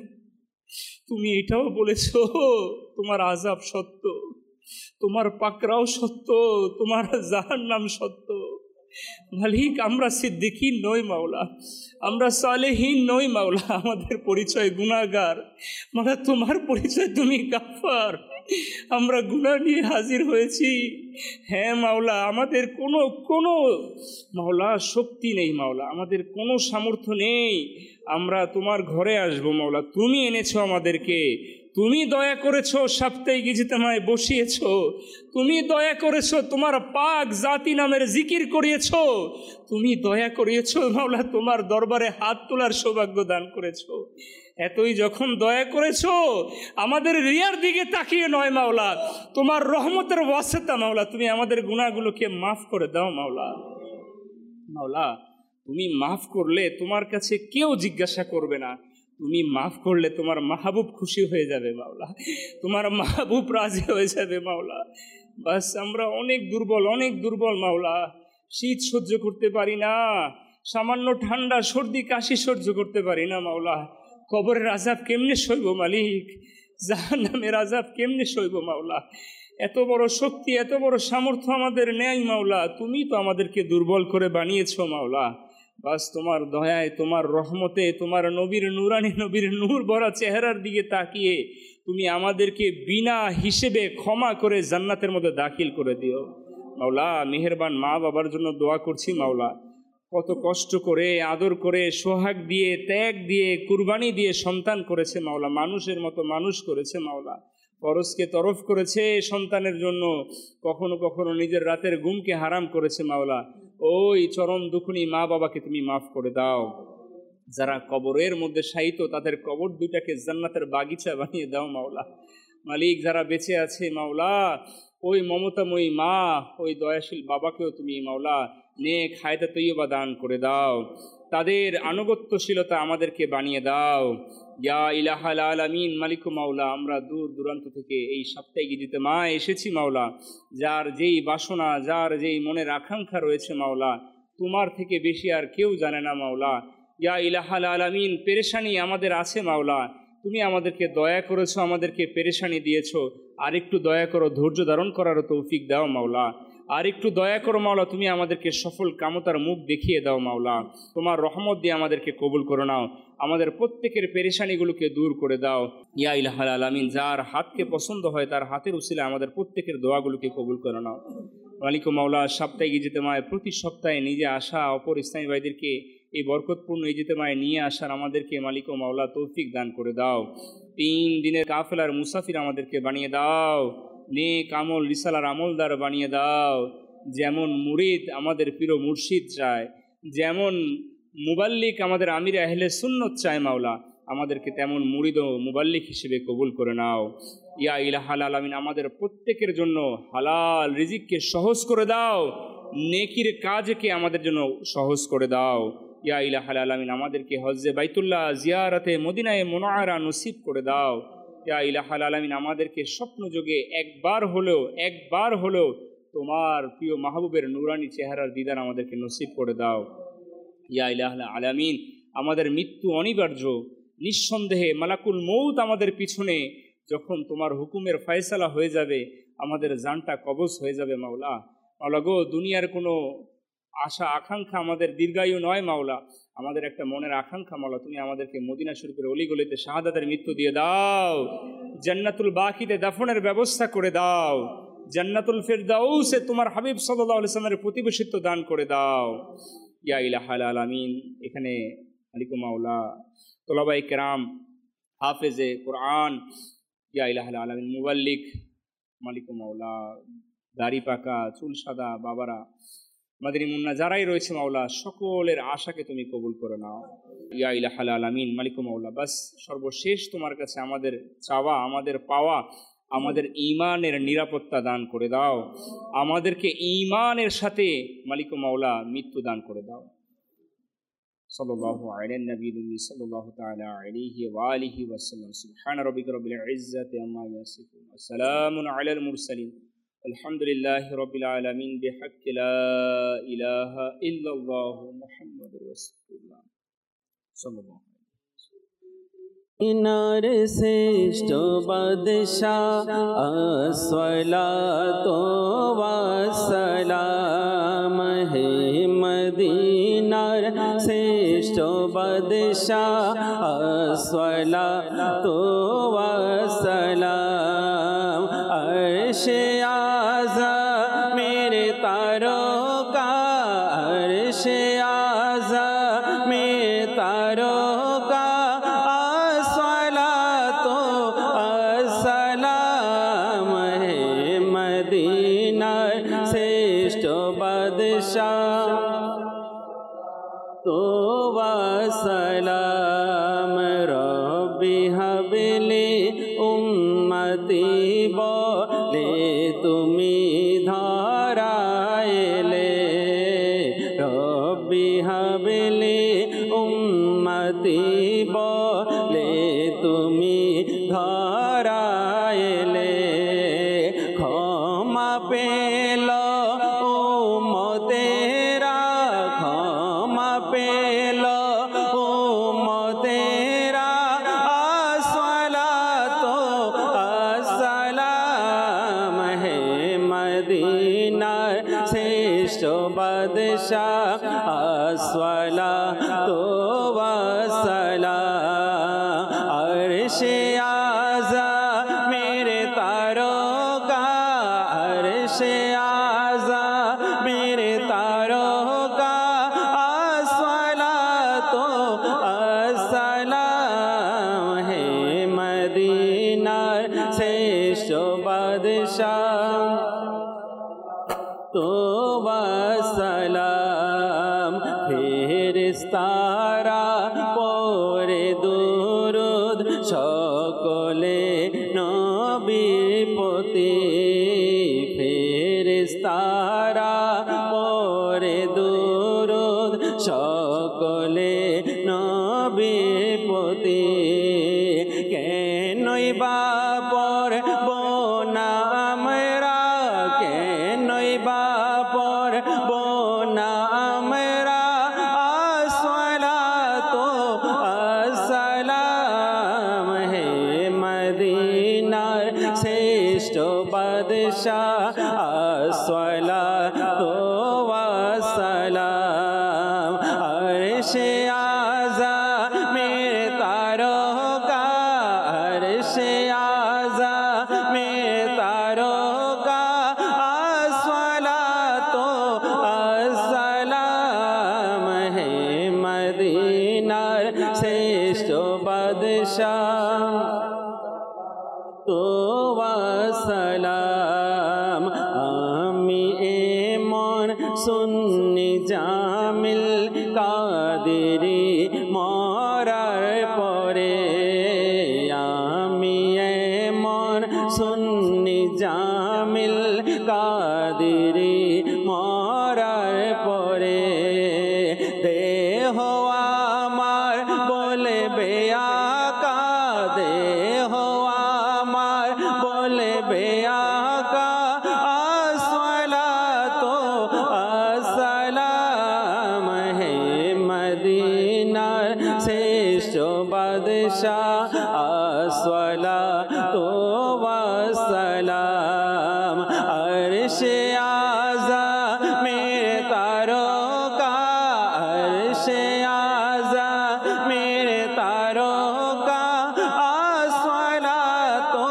তুমি এটাও বলেছো তোমার আযাব সত্য, তোমার পাকড়াও সত্য, তোমার জাহান্নাম সত্য। মালিক আমরা সিদ্দিকীন নই মাওলা, আমরা সালেহীন নই মাওলা, আমাদের পরিচয় গুনাহগার মাওলা, তোমার পরিচয় তুমি গাফফার। আমরা গুনাহ নিয়ে হাজির হয়েছি। হ্যাঁ মাওলা, আমাদের কোনো কোনো মাওলা শক্তি নেই মাওলা, আমাদের কোনো সামর্থ্য নেই আমরা তোমার ঘরে আসবো মাওলা। তুমি এনেছো আমাদেরকে, তুমি দয়া করেছো, সাপ্তাহিক ইজতেমায় বসিয়েছো, তুমি দয়া করেছো, তোমার পাক জাতি নামের জিকির করিয়েছো, তুমি দয়া করিয়েছো মাওলা, তোমার দরবারে হাত তোলার সৌভাগ্য দান করেছো। এতই যখন দয়া করেছো, আমাদের রিয়ার দিকে তাকিয়ে নয় মাওলা, তোমার রহমতের ওয়াসিতা মাওলা, তুমি আমাদের গুনাহগুলোকে মাফ করে দাও মাওলা। মাওলা তুমি মাফ করলে তোমার কাছে কেউ জিজ্ঞাসা করবে না, তুমি মাফ করলে তোমার মাহবুব খুশি হয়ে যাবে মাওলা, তোমার মাহবুব রাজি হয়ে যাবে মাওলা। বাস আমরা অনেক দুর্বল, অনেক দুর্বল মাওলা, শীত সহ্য করতে পারি না, সামান্য ঠান্ডা সর্দি কাশি সহ্য করতে পারি না মাওলা। কবরের আযাব কেমনে সইব মালিক, জাহান্নামের আযাব কেমনে সইব মাওলা। এত বড় শক্তি, এত বড় সামর্থ্য আমাদের নেই মাওলা, তুমি তো আমাদেরকে দুর্বল করে বানিয়েছো মাওলা। বাস তোমার দয়ায়, তোমার রহমতে, তোমার নবীর নুরানি নবীর নূর ভরা চেহারার দিকে তাকিয়ে তুমি আমাদেরকে বিনা হিসেবে ক্ষমা করে জান্নাতের মধ্যে দাখিল করে দিও মাওলা। মেহেরবান মা বাবার জন্য দোয়া করছি মাওলা, কত কষ্ট করে আদর করে সোহাগ দিয়ে ত্যাগ দিয়ে কুরবানি দিয়ে সন্তান করেছে মাওলা, মানুষের মতো মানুষ করেছে মাওলা, পরশকে তরফ করেছে সন্তানের জন্য, কখনো কখনো নিজের রাতের ঘুমকে হারাম করেছে মাওলা। ওই চরম দুঃখনী মা বাবাকে তুমি মাফ করে দাও। যারা কবরের মধ্যে শায়িত তাদের কবর দুইটাকে জান্নাতের বাগিচা বানিয়ে দাও মাওলা। মালিক যারা বেঁচে আছে মাওলা, ওই মমতাময়ী মা, ওই দয়াশীল বাবাকেও তুমি মাওলা নেক হায়াতে তৈয়বা দান করে দাও, তাদের আনুগত্যশীলতা আমাদেরকে বানিয়ে দাও। ইয়া ইলাহাল আলামিন মালিক মাওলা, আমরা দূর দূরান্ত থেকে এই সাপ্তাহিক ইজতেমায় এসেছি মাওলা, যার যেই বাসনা, যার যেই মনের আকাঙ্ক্ষা রয়েছে মাওলা, তোমার থেকে বেশি আর কেউ জানে না মাওলা। ইয়া ইলাহাল আলামিন, পেরেশানি আমাদের আছে মাওলা, তুমি আমাদেরকে দয়া করেছো, আমাদেরকে পেরেশানি দিয়েছো, আর একটু দয়া করো, ধৈর্য ধারণ করারও তৌফিক দাও মাওলা। আর একটু দয়া করো মাওলা, তুমি আমাদেরকে সফল কামতার মুখ দেখিয়ে দাও মাওলা। তোমার রহমত দিয়ে আমাদেরকে কবুল করে নাও, আমাদের প্রত্যেকের পেরেশানিগুলোকে দূর করে দাও। ইয়া ইলাহাল আলামিন, যার হাতকে পছন্দ হয় তার হাতের উসিলায় আমাদের প্রত্যেকের দোয়াগুলোকে কবুল করে নাও মালিক মাওলা। সাপ্তাহিক ইজতেমায় প্রতি সপ্তাহে নিজে আসা অপর ইসলামী ভাইদেরকে এই বরকতপূর্ণ ইজতেমায় নিয়ে আসার আমাদেরকে মালিক মাওলা তৌফিক দান করে দাও। তিন দিনের কাফেলার মুসাফির আমাদেরকে বানিয়ে দাও, নেক আমল রিসালার আমলদার বানিয়ে দাও। যেমন মুরিদ আমাদের প্রিয় মুর্শিদ চায়, যেমন মুবাল্লিক আমাদের আমির আহলে সুন্নত চায় মাওলা, আমাদেরকে তেমন মুরিদ ও মুবাল্লিক হিসেবে কবুল করে নাও। ইয়া ইলাহাল আলামিন, আমাদের প্রত্যেকের জন্য হালাল রিজিককে সহজ করে দাও, নেকির কাজকে আমাদের জন্য সহজ করে দাও। ইয়া ইলাহাল আলামিন, আমাদেরকে হজ্জে বাইতুল্লাহ জিয়ারতে মদিনায়ে মুনাওয়ারা নসিব করে দাও। ইয়া ইলাহাল আলামিন, আমাদেরকে স্বপ্নযোগে একবার হলেও একবার হলেও তোমার প্রিয় মাহবুবের নুরানি চেহারার দিদার আমাদেরকে নসিব করে দাও। ইয়া ইলাহাল আলামিন, আমাদের মৃত্যু অনিবার্য, নিঃসন্দেহে মালাকুল মৌত আমাদের পিছনে যখন তোমার হুকুমের ফয়সালা হয়ে যাবে, আমাদের জানটা কবজ হয়ে যাবে মাওলা। মাওলা গো, দুনিয়ার কোনো আশা আকাঙ্ক্ষা আমাদের দীর্ঘায়ু নয় মাওলা, আমাদের একটা মনের আকাঙ্ক্ষা মাওলা, তুমি আমাদেরকে মদিনা শরীফের অলিগলিতে শাহাদাতের মৃত্যু দিয়ে দাও, জান্নাতুল বাকিতে দাফনের ব্যবস্থা করে দাও, জান্নাতুল ফিরদাউসে তোমার হাবিব সাল্লাল্লাহু আলাইহি ওয়াসাল্লামের প্রতিবেশিত্ব দান করে দাও। ইয়া ইলাহাল আলামিন, এখানে মালিক মাওলা তোলাবায়ে কেরাম, হাফেজে কোরআন, ইয়া ইলাহাল আলামিন মুবাল্লিক মালিক মাওলা, দাড়ি পাকা চুল সাদা বাবারা, মাদানী মুন্না যারাই রয়েছে মাওলা, সকলের আশাকে তুমি কবুল করে নাও। ইয়া ইলাহাল আলামিন মালিক মাওলা, বাস সর্বশেষ তোমার কাছে আমাদের চাওয়া, আমাদের পাওয়া, আমাদের ঈমানের নিরাপত্তা দান করে দাও, আমাদেরকে ঈমানের সাথে মালিক ও মাওলা মৃত্যু দান করে দাও। সাল্লাল্লাহু আলা নবী সাল্লাল্লাহু তাআলা আলাইহি ওয়া আলিহি ওয়া সাল্লাম। সুবহান রাব্বিকা রাব্বিল ইজ্জাতি আম্মা ইয়াসিফুন ওয়া সালামুন আলাল মুরসালিন আলহামদুলিল্লাহি রাব্বিল আলামিন বিহাক্কি লা ইলাহা ইল্লাল্লাহু মুহাম্মাদুর রাসূলুল্লাহ সাল্লাল্লাহু ইনার শ্রেষ্ঠ বাদশাহ আসসালাতু ওয়াসসালাম হে মদিনার শ্রেষ্ঠ বাদশাহ আসসালাতু ওয়াসসালাম আরশে আযম মেরে তারকা আরশে আযম মেরে তারকা শ্রেষ্ঠ বাদশাহ তো ওয়াসালাম রব্বি হাবলি উম্মতি বলে তুমি ধরাইলে রব্বি হাবলি উম্মতি বলে তুমি ধরাইলে ক্ষমা পেল উম্মতেরা ক্ষমা পেল উম্মতেরা আসসালাতু আসসালাম হে মদিনার শ্রেষ্ঠ বাদশাহ আসসালাতু ওয়াসসালাম আরশে আযম মেরে তারকা আরশে আযম মেরে তারকা আসসালাতু আসসালাম হে মদিনার শ্রেষ্ঠ বাদশাহ তো ওয়াসসালাম ফেরেশতারা পড়ে দুরূদ সকলে নবীর প্রতি ফেরেশতারা পড়ে দুরূদ সকলে নবীর প্রতি কেনই বা পড়ব না আমরা কেনই বা পড়ব না আমরা আসসালাতু আসসালাম হে মদিনার শ্রেষ্ঠ বাদশাহ আসসালাতু ওয়াসসালাম আরশে আযম মেরে তারকা আরশে আযম মেরে তারকা আসসালাতু আসসালাম হে মদিনার শ্রেষ্ঠ বাদশাহ তো ওয়াসসালাম আমি এমন সুন্নি জামিল কাদেরি মরার পরে আমি এমন সুন্নি জামিল কাদেরি মরার পরে দেহ আমার বলবে আকা দেহ আমার বলবে আকা আসসালাতু আসসালাম হে মদিনার শ্রেষ্ঠ বাদশাহ আসসালাতু ওয়াসসালাম আরশে আযম মেরে তারকা আরশে আযম মেরে তারকা আসসালাতু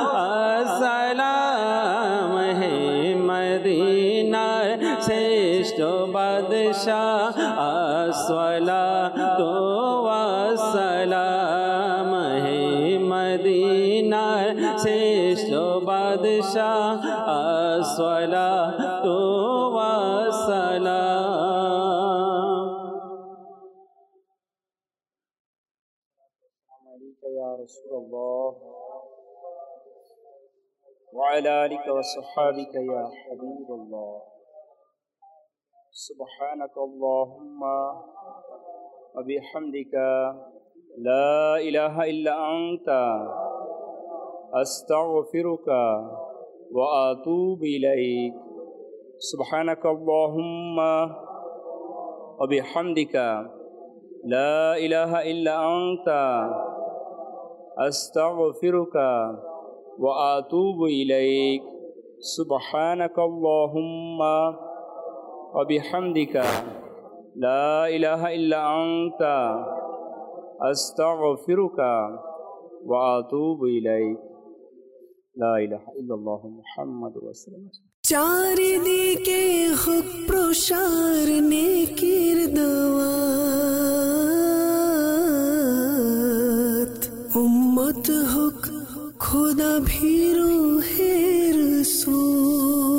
আসসালাম হে মদিনার শ্রেষ্ঠ বাদশাহ আসসালাতু ওয়াসসালাম হে মদিনার শ্রেষ্ঠ বাদশাহ আসসালাতু ওয়াসসালাম ইয়া রাসূলুল্লাহ वअला आलिका वसहाबिका या हबीबल्लाह। सुब्हानक अल्लाहुम्मा व बिहम्दिका ला इलाहा इल्ला अंता अस्तगफिरुका व अतूबु इलैक। सुब्हानक अल्लाहुम्मा व बिहम्दिका ला इलाहा इल्ला अंता अस्तगफिरुका व अतूबु इलैक। सुब्हानक अल्लाहुम्मा व बिहम्दिका ला इलाहा इल्ला अंता अस्तगफिरुका व अतूबु इलैक। ला इलाहा इल्लल्लाहु मुहम्मदुर रसूलुल्लाह। চারিদিকে হোক প্রসার নেকির দাওয়াত, উম্মত হোক খোদা ভীরু হে রাসূল।